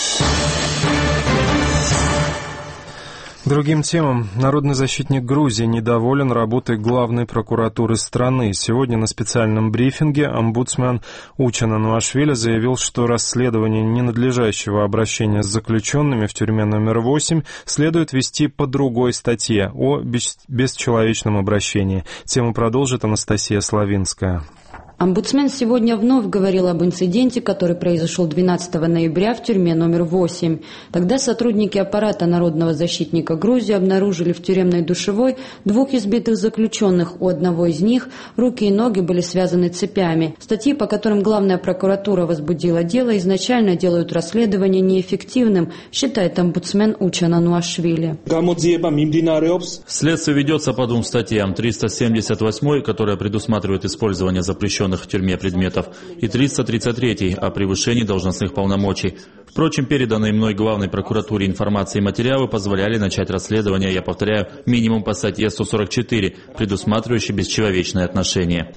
Другим темам. Народный защитник Грузии недоволен работой главной прокуратуры страны. Сегодня на специальном брифинге омбудсмен Учан Ануашвили заявил, что расследование ненадлежащего обращения с заключенными в тюрьме номер 8 следует вести по другой статье о бесчеловечном обращении. Тему продолжит Анастасия Славинская. Омбудсмен сегодня вновь говорил об инциденте, который произошел 12 ноября в тюрьме номер 8. Тогда сотрудники аппарата Народного защитника Грузии обнаружили в тюремной душевой 2 избитых заключенных. У одного из них руки и ноги были связаны цепями. Статьи, по которым главная прокуратура возбудила дело, изначально делают расследование неэффективным, считает омбудсмен Учан Ануашвили. Следствие ведется по 2 статьям. 378, которая предусматривает использование запрещенных в тюрьме предметов, и 333 о превышении должностных полномочий. Впрочем, переданные мной главной прокуратуре информации и материалы позволяли начать расследование, я повторяю, минимум по статье 144, предусматривающей бесчеловечное отношение.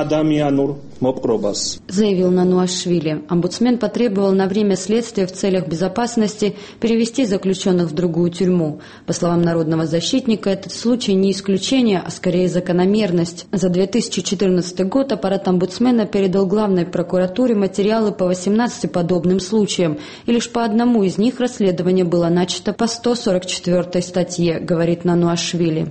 Заявил Нануашвили. Омбудсмен потребовал на время следствия в целях безопасности перевести заключенных в другую тюрьму. По словам народного защитника, этот случай не исключение, а скорее закономерность. За 2014 год аппарат омбудсмена передал главной прокуратуре материалы по 18 подобным случаям, и лишь по одному из них расследование было начато по 144 статье, говорит Нануашвили.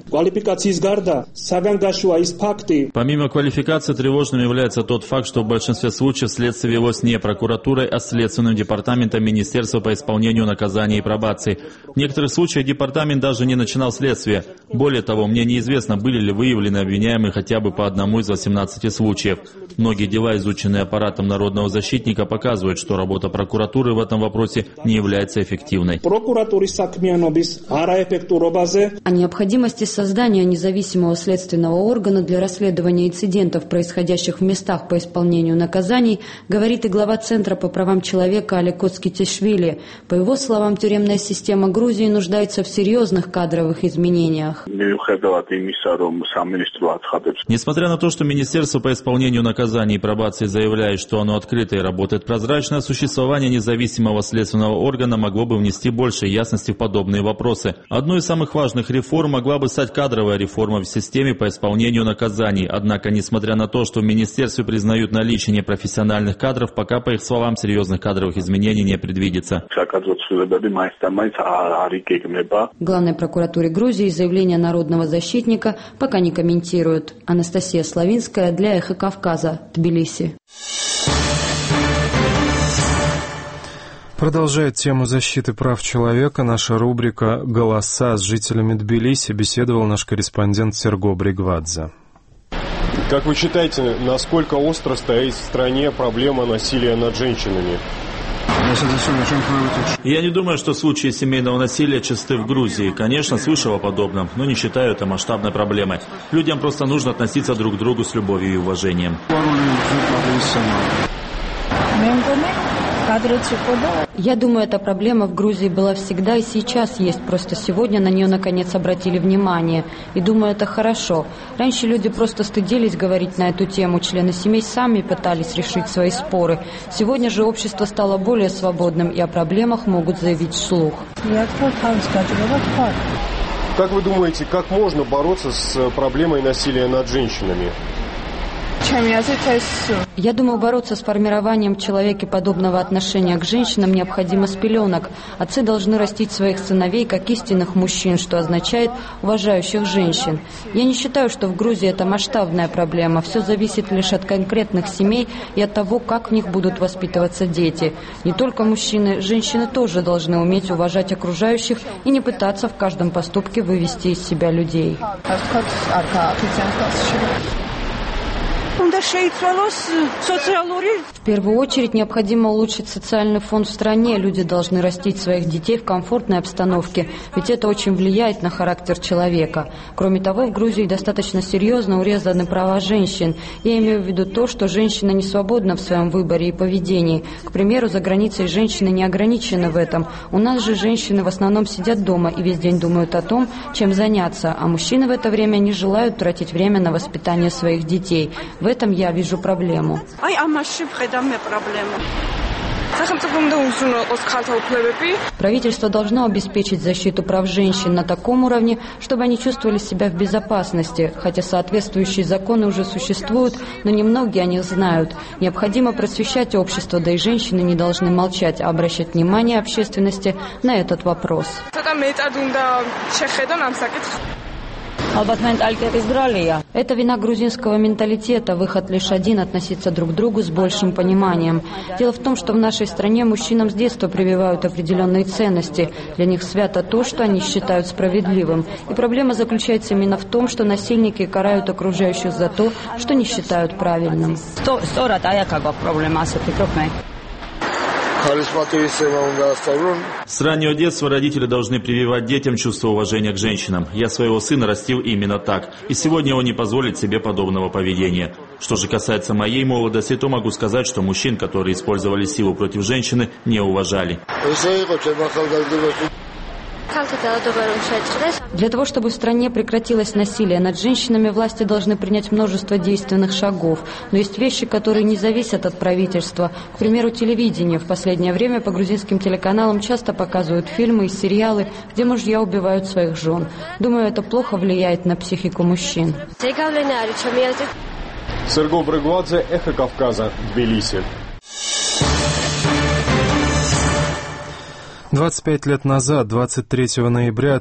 Помимо квалификации, тревожным является тот факт, что в большинстве случаев следствие велось не прокуратурой, а Следственным департаментом Министерства по исполнению наказания и пробации. В некоторых случаях департамент даже не начинал следствие. Более того, мне неизвестно, были ли выявлены обвиняемые хотя бы по одному из 18 случаев. Многие дела, изученные аппаратом народного защитника, показывают, что работа прокуратуры в этом вопросе не является эффективной. О необходимости создания независимого следственного органа для расследования инцидентов, происходящих в местах по исполнению наказаний, говорит и глава Центра по правам человека Олег Коцкитишвили. По его словам, тюремная система Грузии нуждается в серьезных кадровых изменениях. Несмотря на то, что Министерство по исполнению наказаний и пробации заявляет, что оно открыто и работает прозрачно, существование независимого следственного органа могло бы внести больше ясности в подобные вопросы. Одной из самых важных реформ могла бы стать кадровая реформа в системе по исполнению наказаний. Однако, несмотря на то, что в Министерстве признают наличие непрофессиональных кадров, пока, по их словам, серьезных кадровых изменений не предвидится. В Главной прокуратуре Грузии заявление народного защитника пока не комментируют. Анастасия Славинская для «Эхо Кавказа», Тбилиси. Продолжает тему защиты прав человека наша рубрика «Голоса». С жителями Тбилиси беседовал наш корреспондент Серго Бригвадзе. Как вы считаете, насколько остро стоит в стране проблема насилия над женщинами? Я не думаю, что случаи семейного насилия часты в Грузии. Конечно, слышал о подобном, но не считаю это масштабной проблемой. Людям просто нужно относиться друг к другу с любовью и уважением. Я думаю, эта проблема в Грузии была всегда и сейчас есть. Просто сегодня на нее наконец обратили внимание. И думаю, это хорошо. Раньше люди просто стыдились говорить на эту тему. Члены семей сами пытались решить свои споры. Сегодня же общество стало более свободным, и о проблемах могут заявить вслух. Как вы думаете, как можно бороться с проблемой насилия над женщинами? Я думаю, бороться с формированием в человеке подобного отношения к женщинам необходимо с пеленок. Отцы должны растить своих сыновей как истинных мужчин, что означает уважающих женщин. Я не считаю, что в Грузии это масштабная проблема. Все зависит лишь от конкретных семей и от того, как в них будут воспитываться дети. Не только мужчины, женщины тоже должны уметь уважать окружающих и не пытаться в каждом поступке вывести из себя людей. В первую очередь необходимо улучшить социальный фонд в стране. Люди должны растить своих детей в комфортной обстановке, ведь это очень влияет на характер человека. Кроме того, в Грузии достаточно серьезно урезаны права женщин. Я имею в виду то, что женщина не свободна в своем выборе и поведении. К примеру, за границей женщины не ограничены в этом. У нас же женщины в основном сидят дома и весь день думают о том, чем заняться, а мужчины в это время не желают тратить время на воспитание своих детей. В этом я вижу проблему. Правительство должно обеспечить защиту прав женщин на таком уровне, чтобы они чувствовали себя в безопасности, хотя соответствующие законы уже существуют, но немногие о них знают. Необходимо просвещать общество, да и женщины не должны молчать, а обращать внимание общественности на этот вопрос. Это вина грузинского менталитета, выход лишь один – относиться друг к другу с большим пониманием. Дело в том, что в нашей стране мужчинам с детства прививают определенные ценности. Для них свято то, что они считают справедливым. И проблема заключается именно в том, что насильники карают окружающих за то, что не считают правильным. С раннего детства родители должны прививать детям чувство уважения к женщинам. Я своего сына растил именно так. И сегодня он не позволит себе подобного поведения. Что же касается моей молодости, то могу сказать, что мужчин, которые использовали силу против женщины, не уважали. Для того, чтобы в стране прекратилось насилие над женщинами, власти должны принять множество действенных шагов. Но есть вещи, которые не зависят от правительства. К примеру, телевидение. В последнее время по грузинским телеканалам часто показывают фильмы и сериалы, где мужья убивают своих жен. Думаю, это плохо влияет на психику мужчин. Серго Бригвадзе, «Эхо Кавказа», Тбилиси. 25 лет назад, 23 ноября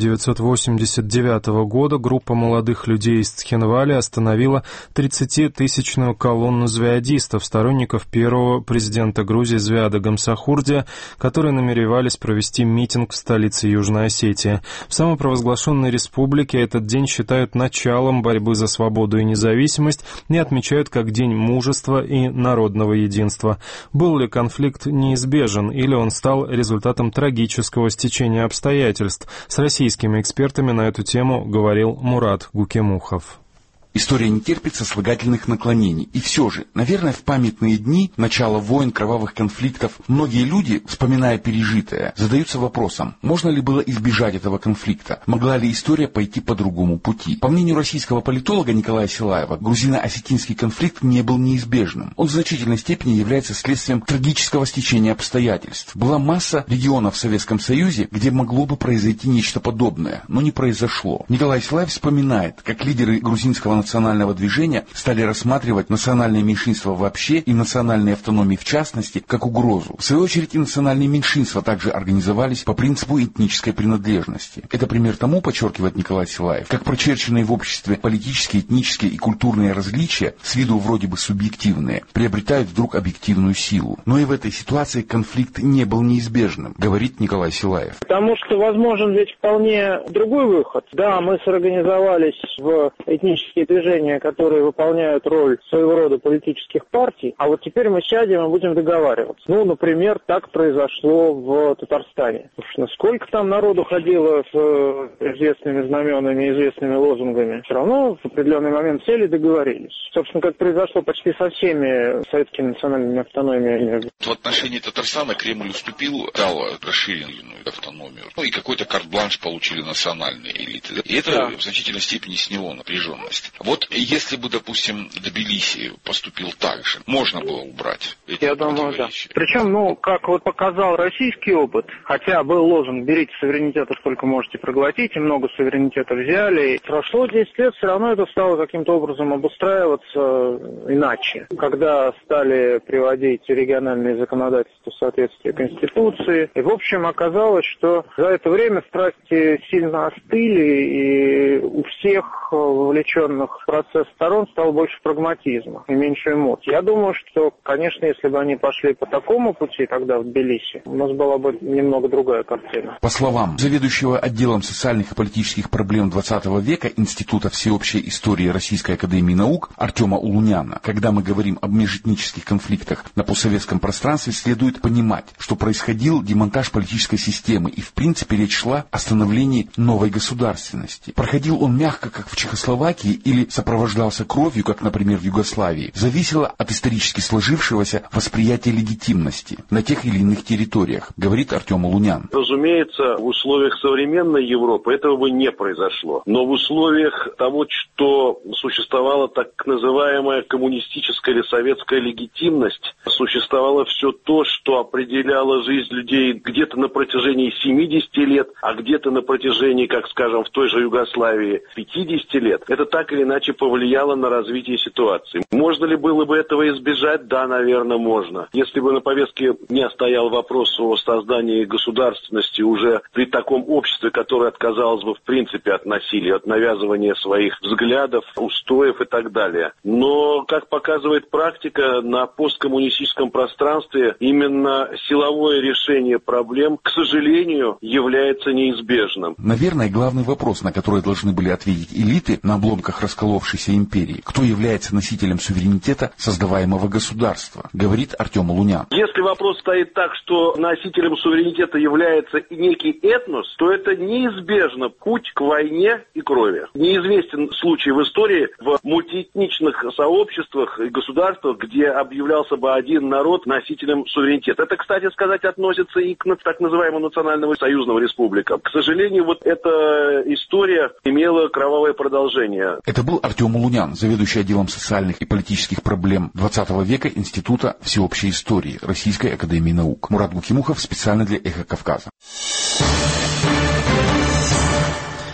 1989 года, группа молодых людей из Цхинвали остановила 30-тысячную колонну звиадистов, сторонников первого президента Грузии Звиада Гамсахурдия, которые намеревались провести митинг в столице Южной Осетии. В самопровозглашенной республике этот день считают началом борьбы за свободу и независимость и отмечают как День мужества и народного единства. Был ли конфликт неизбежен или он стал результатом трагического стечения обстоятельств? С российскими экспертами на эту тему говорил Мурат Гукемухов. История не терпит сослагательных наклонений. И все же, наверное, в памятные дни начала войн, кровавых конфликтов, многие люди, вспоминая пережитое, задаются вопросом, можно ли было избежать этого конфликта? Могла ли история пойти по другому пути? По мнению российского политолога Николая Силаева, грузино-осетинский конфликт не был неизбежным. Он в значительной степени является следствием трагического стечения обстоятельств. Была масса регионов в Советском Союзе, где могло бы произойти нечто подобное, но не произошло. Николай Силаев вспоминает, как лидеры грузинского национального движения стали рассматривать национальные меньшинства вообще и национальные автономии в частности как угрозу. В свою очередь и национальные меньшинства также организовались по принципу этнической принадлежности. Это пример тому, подчеркивает Николай Силаев, как прочерченные в обществе политические, этнические и культурные различия, с виду вроде бы субъективные, приобретают вдруг объективную силу. Но и в этой ситуации конфликт не был неизбежным, говорит Николай Силаев. Потому что возможен ведь вполне другой выход. Да, мы сорганизовались в этнические движения, которые выполняют роль своего рода политических партий, а вот теперь мы сядем и будем договариваться. Ну, например, так произошло в Татарстане. Уж насколько там народу ходило с известными знаменами, известными лозунгами, все равно в определенный момент сели и договорились. Собственно, как произошло почти со всеми советскими национальными автономиями. В отношении Татарстана Кремль уступил, дал расширенную автономию. Ну и какой-то карт-бланш получили национальные элиты. И это в значительной степени сняло напряженность. Вот если бы, допустим, Тбилиси поступил так же, можно было убрать эти Я думаю, да. Причем, как вот показал российский опыт, хотя был лозунг «берите суверенитета сколько можете проглотить», и много суверенитета взяли, и прошло 10 лет, все равно это стало каким-то образом обустраиваться иначе. Когда стали приводить региональные законодательства в соответствие Конституции, и в общем оказалось, что за это время страсти сильно остыли, и у всех вовлеченных в процесс сторон стало больше прагматизма и меньше эмоций. Я думаю, что, конечно, если бы они пошли по такому пути тогда в Тбилиси, у нас была бы немного другая картина. По словам заведующего отделом социальных и политических проблем XX века Института всеобщей истории Российской академии наук Артема Улуняна, когда мы говорим об межэтнических конфликтах на постсоветском пространстве, следует понимать, что происходил демонтаж политической системы и, в принципе, речь шла о становлении новой государственности. Проходил он мягко, как в Чехословакии, или сопровождался кровью, как, например, в Югославии, зависело от исторически сложившегося восприятия легитимности на тех или иных территориях, говорит Артем Улунян. Разумеется, в условиях современной Европы этого бы не произошло. Но в условиях того, что существовала так называемая коммунистическая или советская легитимность, существовало все то, что определяло жизнь людей где-то на протяжении 70 лет, а где-то на протяжении, как скажем, в той же Югославии 50 лет. Это так или иначе повлияло на развитие ситуации. Можно ли было бы этого избежать? Да, наверное, можно. Если бы на повестке не стоял вопрос о создании государственности уже при таком обществе, которое отказалось бы в принципе от насилия, от навязывания своих взглядов, устоев и так далее. Но, как показывает практика, на посткоммунистическом пространстве именно силовое решение проблем, к сожалению, является неизбежным. Наверное, главный вопрос, на который должны были ответить элиты на обломках расколовшейся империи. Кто является носителем суверенитета создаваемого государства, говорит Артем Улунян. Если вопрос стоит так, что носителем суверенитета является некий этнос, то это неизбежно путь к войне и крови. Неизвестен случай в истории в мультиэтничных сообществах и государствах, где объявлялся бы один народ носителем суверенитета. Это, кстати сказать, относится и к так называемым национальным союзным республикам. К сожалению, вот эта история имела кровавое продолжение. Это был Артем Улунян, заведующий отделом социальных и политических проблем XX века Института всеобщей истории Российской академии наук. Мурат Гукемухов специально для «Эхо Кавказа».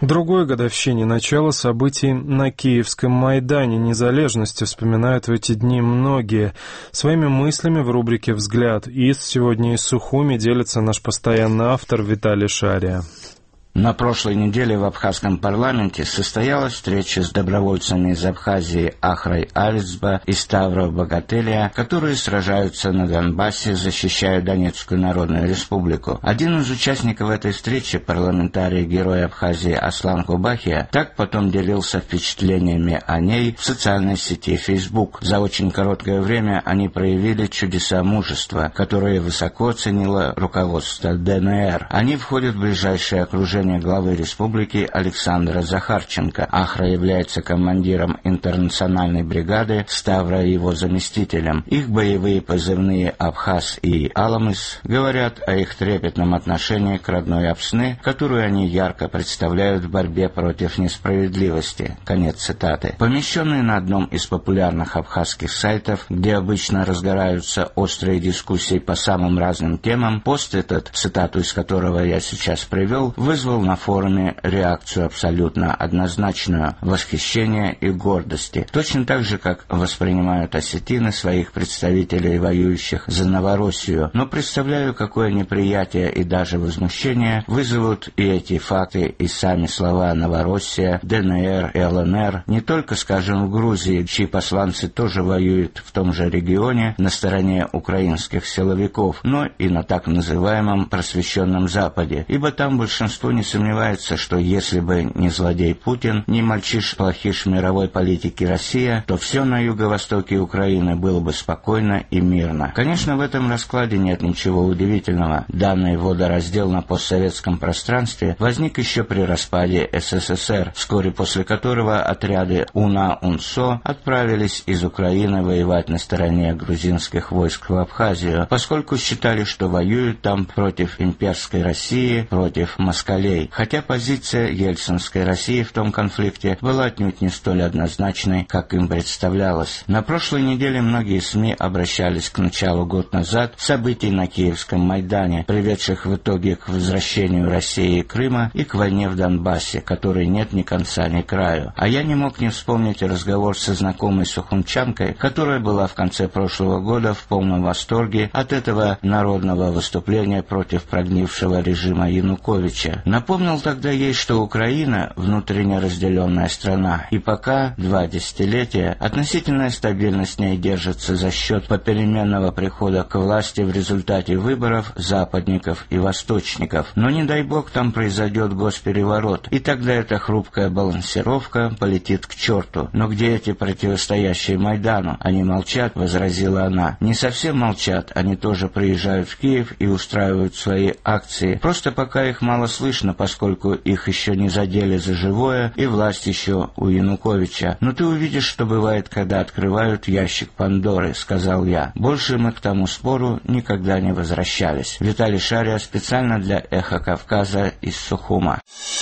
Другой годовщине начала событий на Киевском Майдане Незалежности вспоминают в эти дни многие. Своими мыслями в рубрике «Взгляд» сегодня из Сухуми делится наш постоянный автор Виталий Шария. На прошлой неделе в абхазском парламенте состоялась встреча с добровольцами из Абхазии Ахрай Альцба и Ставро Богателия, которые сражаются на Донбассе, защищая Донецкую Народную Республику. Один из участников этой встречи, парламентарий-герой Абхазии Аслан Кубахия, так потом делился впечатлениями о ней в социальной сети Facebook. За очень короткое время они проявили чудеса мужества, которые высоко оценило руководство ДНР. Они входят в ближайшее окружение главы республики Александра Захарченко. Ахра является командиром интернациональной бригады, Ставра его заместителем. Их боевые позывные «Абхаз» и «Аламыс» говорят о их трепетном отношении к родной Апсны, которую они ярко представляют в борьбе против несправедливости. Конец цитаты. Помещенный на одном из популярных абхазских сайтов, где обычно разгораются острые дискуссии по самым разным темам, пост этот, цитату из которого я сейчас привел, вызвал на форуме реакцию абсолютно однозначную — восхищение и гордости. Точно так же, как воспринимают осетины своих представителей, воюющих за Новороссию. Но представляю, какое неприятие и даже возмущение вызовут и эти факты, и сами слова «Новороссия», «ДНР» и «ЛНР», не только, скажем, в Грузии, чьи посланцы тоже воюют в том же регионе на стороне украинских силовиков, но и на так называемом просвещенном Западе, ибо там большинство не сомневается, что если бы не злодей Путин, не мальчиш-плохиш мировой политики Россия, то все на юго-востоке Украины было бы спокойно и мирно. Конечно, в этом раскладе нет ничего удивительного. Данный водораздел на постсоветском пространстве возник еще при распаде СССР, вскоре после которого отряды УНА-УНСО отправились из Украины воевать на стороне грузинских войск в Абхазию, поскольку считали, что воюют там против имперской России, против москалей. Хотя позиция ельцинской России в том конфликте была отнюдь не столь однозначной, как им представлялось. На прошлой неделе многие СМИ обращались к началу год назад событий на Киевском Майдане, приведших в итоге к возвращению России и Крыма и к войне в Донбассе, которой нет ни конца, ни краю. А я не мог не вспомнить разговор со знакомой сухумчанкой, которая была в конце прошлого года в полном восторге от этого народного выступления против прогнившего режима Януковича. Напомнил тогда ей, что Украина – внутренне разделенная страна, и пока 2 десятилетия относительная стабильность в ней держится за счет попеременного прихода к власти в результате выборов западников и восточников. Но не дай бог там произойдет госпереворот, и тогда эта хрупкая балансировка полетит к черту. Но где эти противостоящие Майдану? Они молчат, возразила она. Не совсем молчат, они тоже приезжают в Киев и устраивают свои акции. Просто пока их мало слышно, поскольку их еще не задели за живое, и власть еще у Януковича. Но ты увидишь, что бывает, когда открывают ящик Пандоры, сказал я. Больше мы к тому спору никогда не возвращались. Виталий Шария специально для «Эхо Кавказа» из Сухума.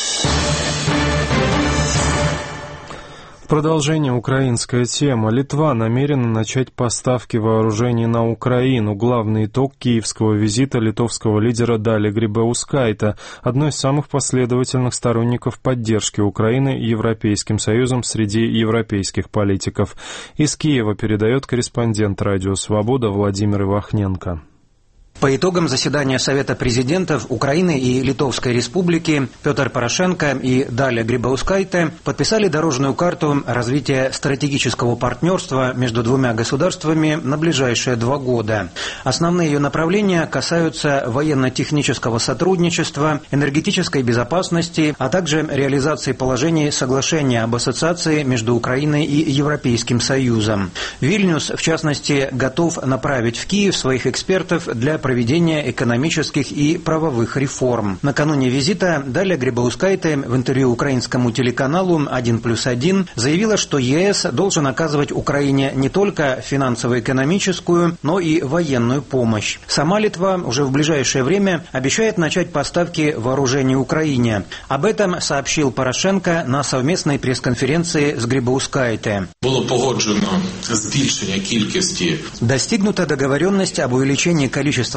Продолжение украинская тема. Литва намерена начать поставки вооружений на Украину. Главный итог киевского визита литовского лидера Даля Грибаускайте, одной из самых последовательных сторонников поддержки Украины Европейским Союзом среди европейских политиков. Из Киева передает корреспондент «Радио Свобода» Владимир Ивахненко. По итогам заседания Совета президентов Украины и Литовской Республики Петр Порошенко и Даля Грибаускайте подписали дорожную карту развития стратегического партнерства между двумя государствами на ближайшие 2 года. Основные ее направления касаются военно-технического сотрудничества, энергетической безопасности, а также реализации положений соглашения об ассоциации между Украиной и Европейским Союзом. Вильнюс, в частности, готов направить в Киев своих экспертов для проведения экономических и правовых реформ. Накануне визита Даля Грибаускайте в интервью украинскому телеканалу «1+1» заявила, что ЕС должен оказывать Украине не только финансово-экономическую, но и военную помощь. Сама Литва уже в ближайшее время обещает начать поставки вооружений Украине. Об этом сообщил Порошенко на совместной пресс-конференции с Грибаускайте. Было погоджено збільшення кількості. Достигнута договоренность об увеличении количества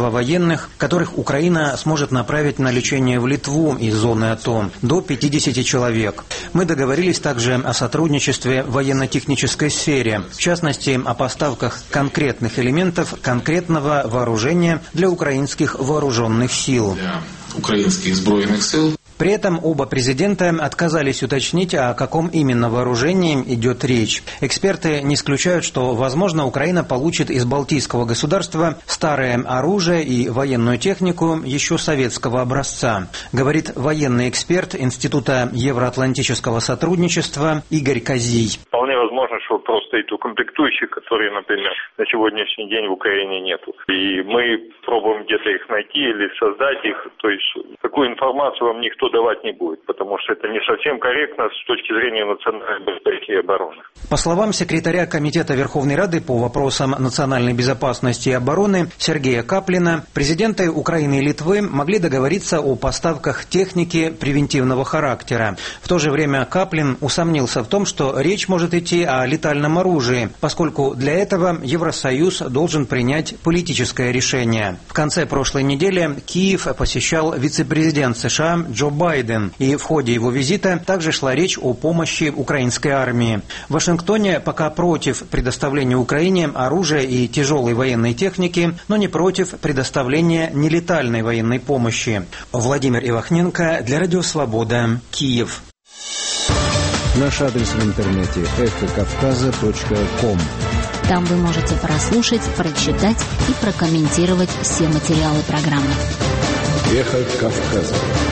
количество военных, которых Украина сможет направить на лечение в Литву из зоны АТО, до 50 человек. Мы договорились также о сотрудничестве в военно-технической сфере, в частности, о поставках конкретных элементов конкретного вооружения для украинских вооруженных сил. Украинских Збройных сил. При этом оба президента отказались уточнить, о каком именно вооружении идет речь. Эксперты не исключают, что, возможно, Украина получит из балтийского государства старое оружие и военную технику еще советского образца, говорит военный эксперт Института евроатлантического сотрудничества Игорь Козий. Вполне возможно, что просто эти комплектующие, которые, например, на сегодняшний день в Украине нету. И мы пробуем где-то их найти или создать их. То есть такую информацию вам никто давать не будет, потому что это не совсем корректно с точки зрения национальной безопасности и обороны. По словам секретаря Комитета Верховной Рады по вопросам национальной безопасности и обороны Сергея Каплина, президенты Украины и Литвы могли договориться о поставках техники превентивного характера. В то же время Каплин усомнился в том, что речь может идти о летальном оружии, поскольку для этого Евросоюз должен принять политическое решение. В конце прошлой недели Киев посещал вице-президент США Джо Байден, и в ходе его визита также шла речь о помощи украинской армии. В Вашингтоне пока против предоставления Украине оружия и тяжелой военной техники, но не против предоставления нелетальной военной помощи. Владимир Ивахненко для Радио Свобода, Киев. Наш адрес в интернете эхокавказа.ком. Там вы можете прослушать, прочитать и прокомментировать все материалы программы. Эхо Кавказа.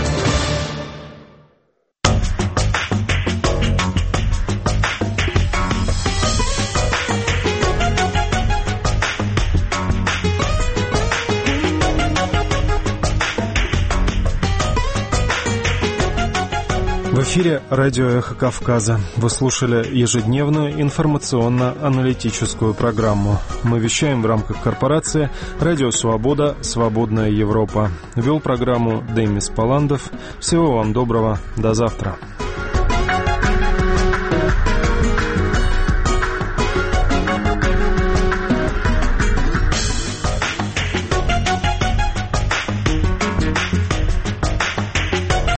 В эфире радио «Эхо Кавказа». Вы слушали ежедневную информационно-аналитическую программу. Мы вещаем в рамках корпорации «Радио Свобода. Свободная Европа». Вел программу Демис Паландов. Всего вам доброго. До завтра.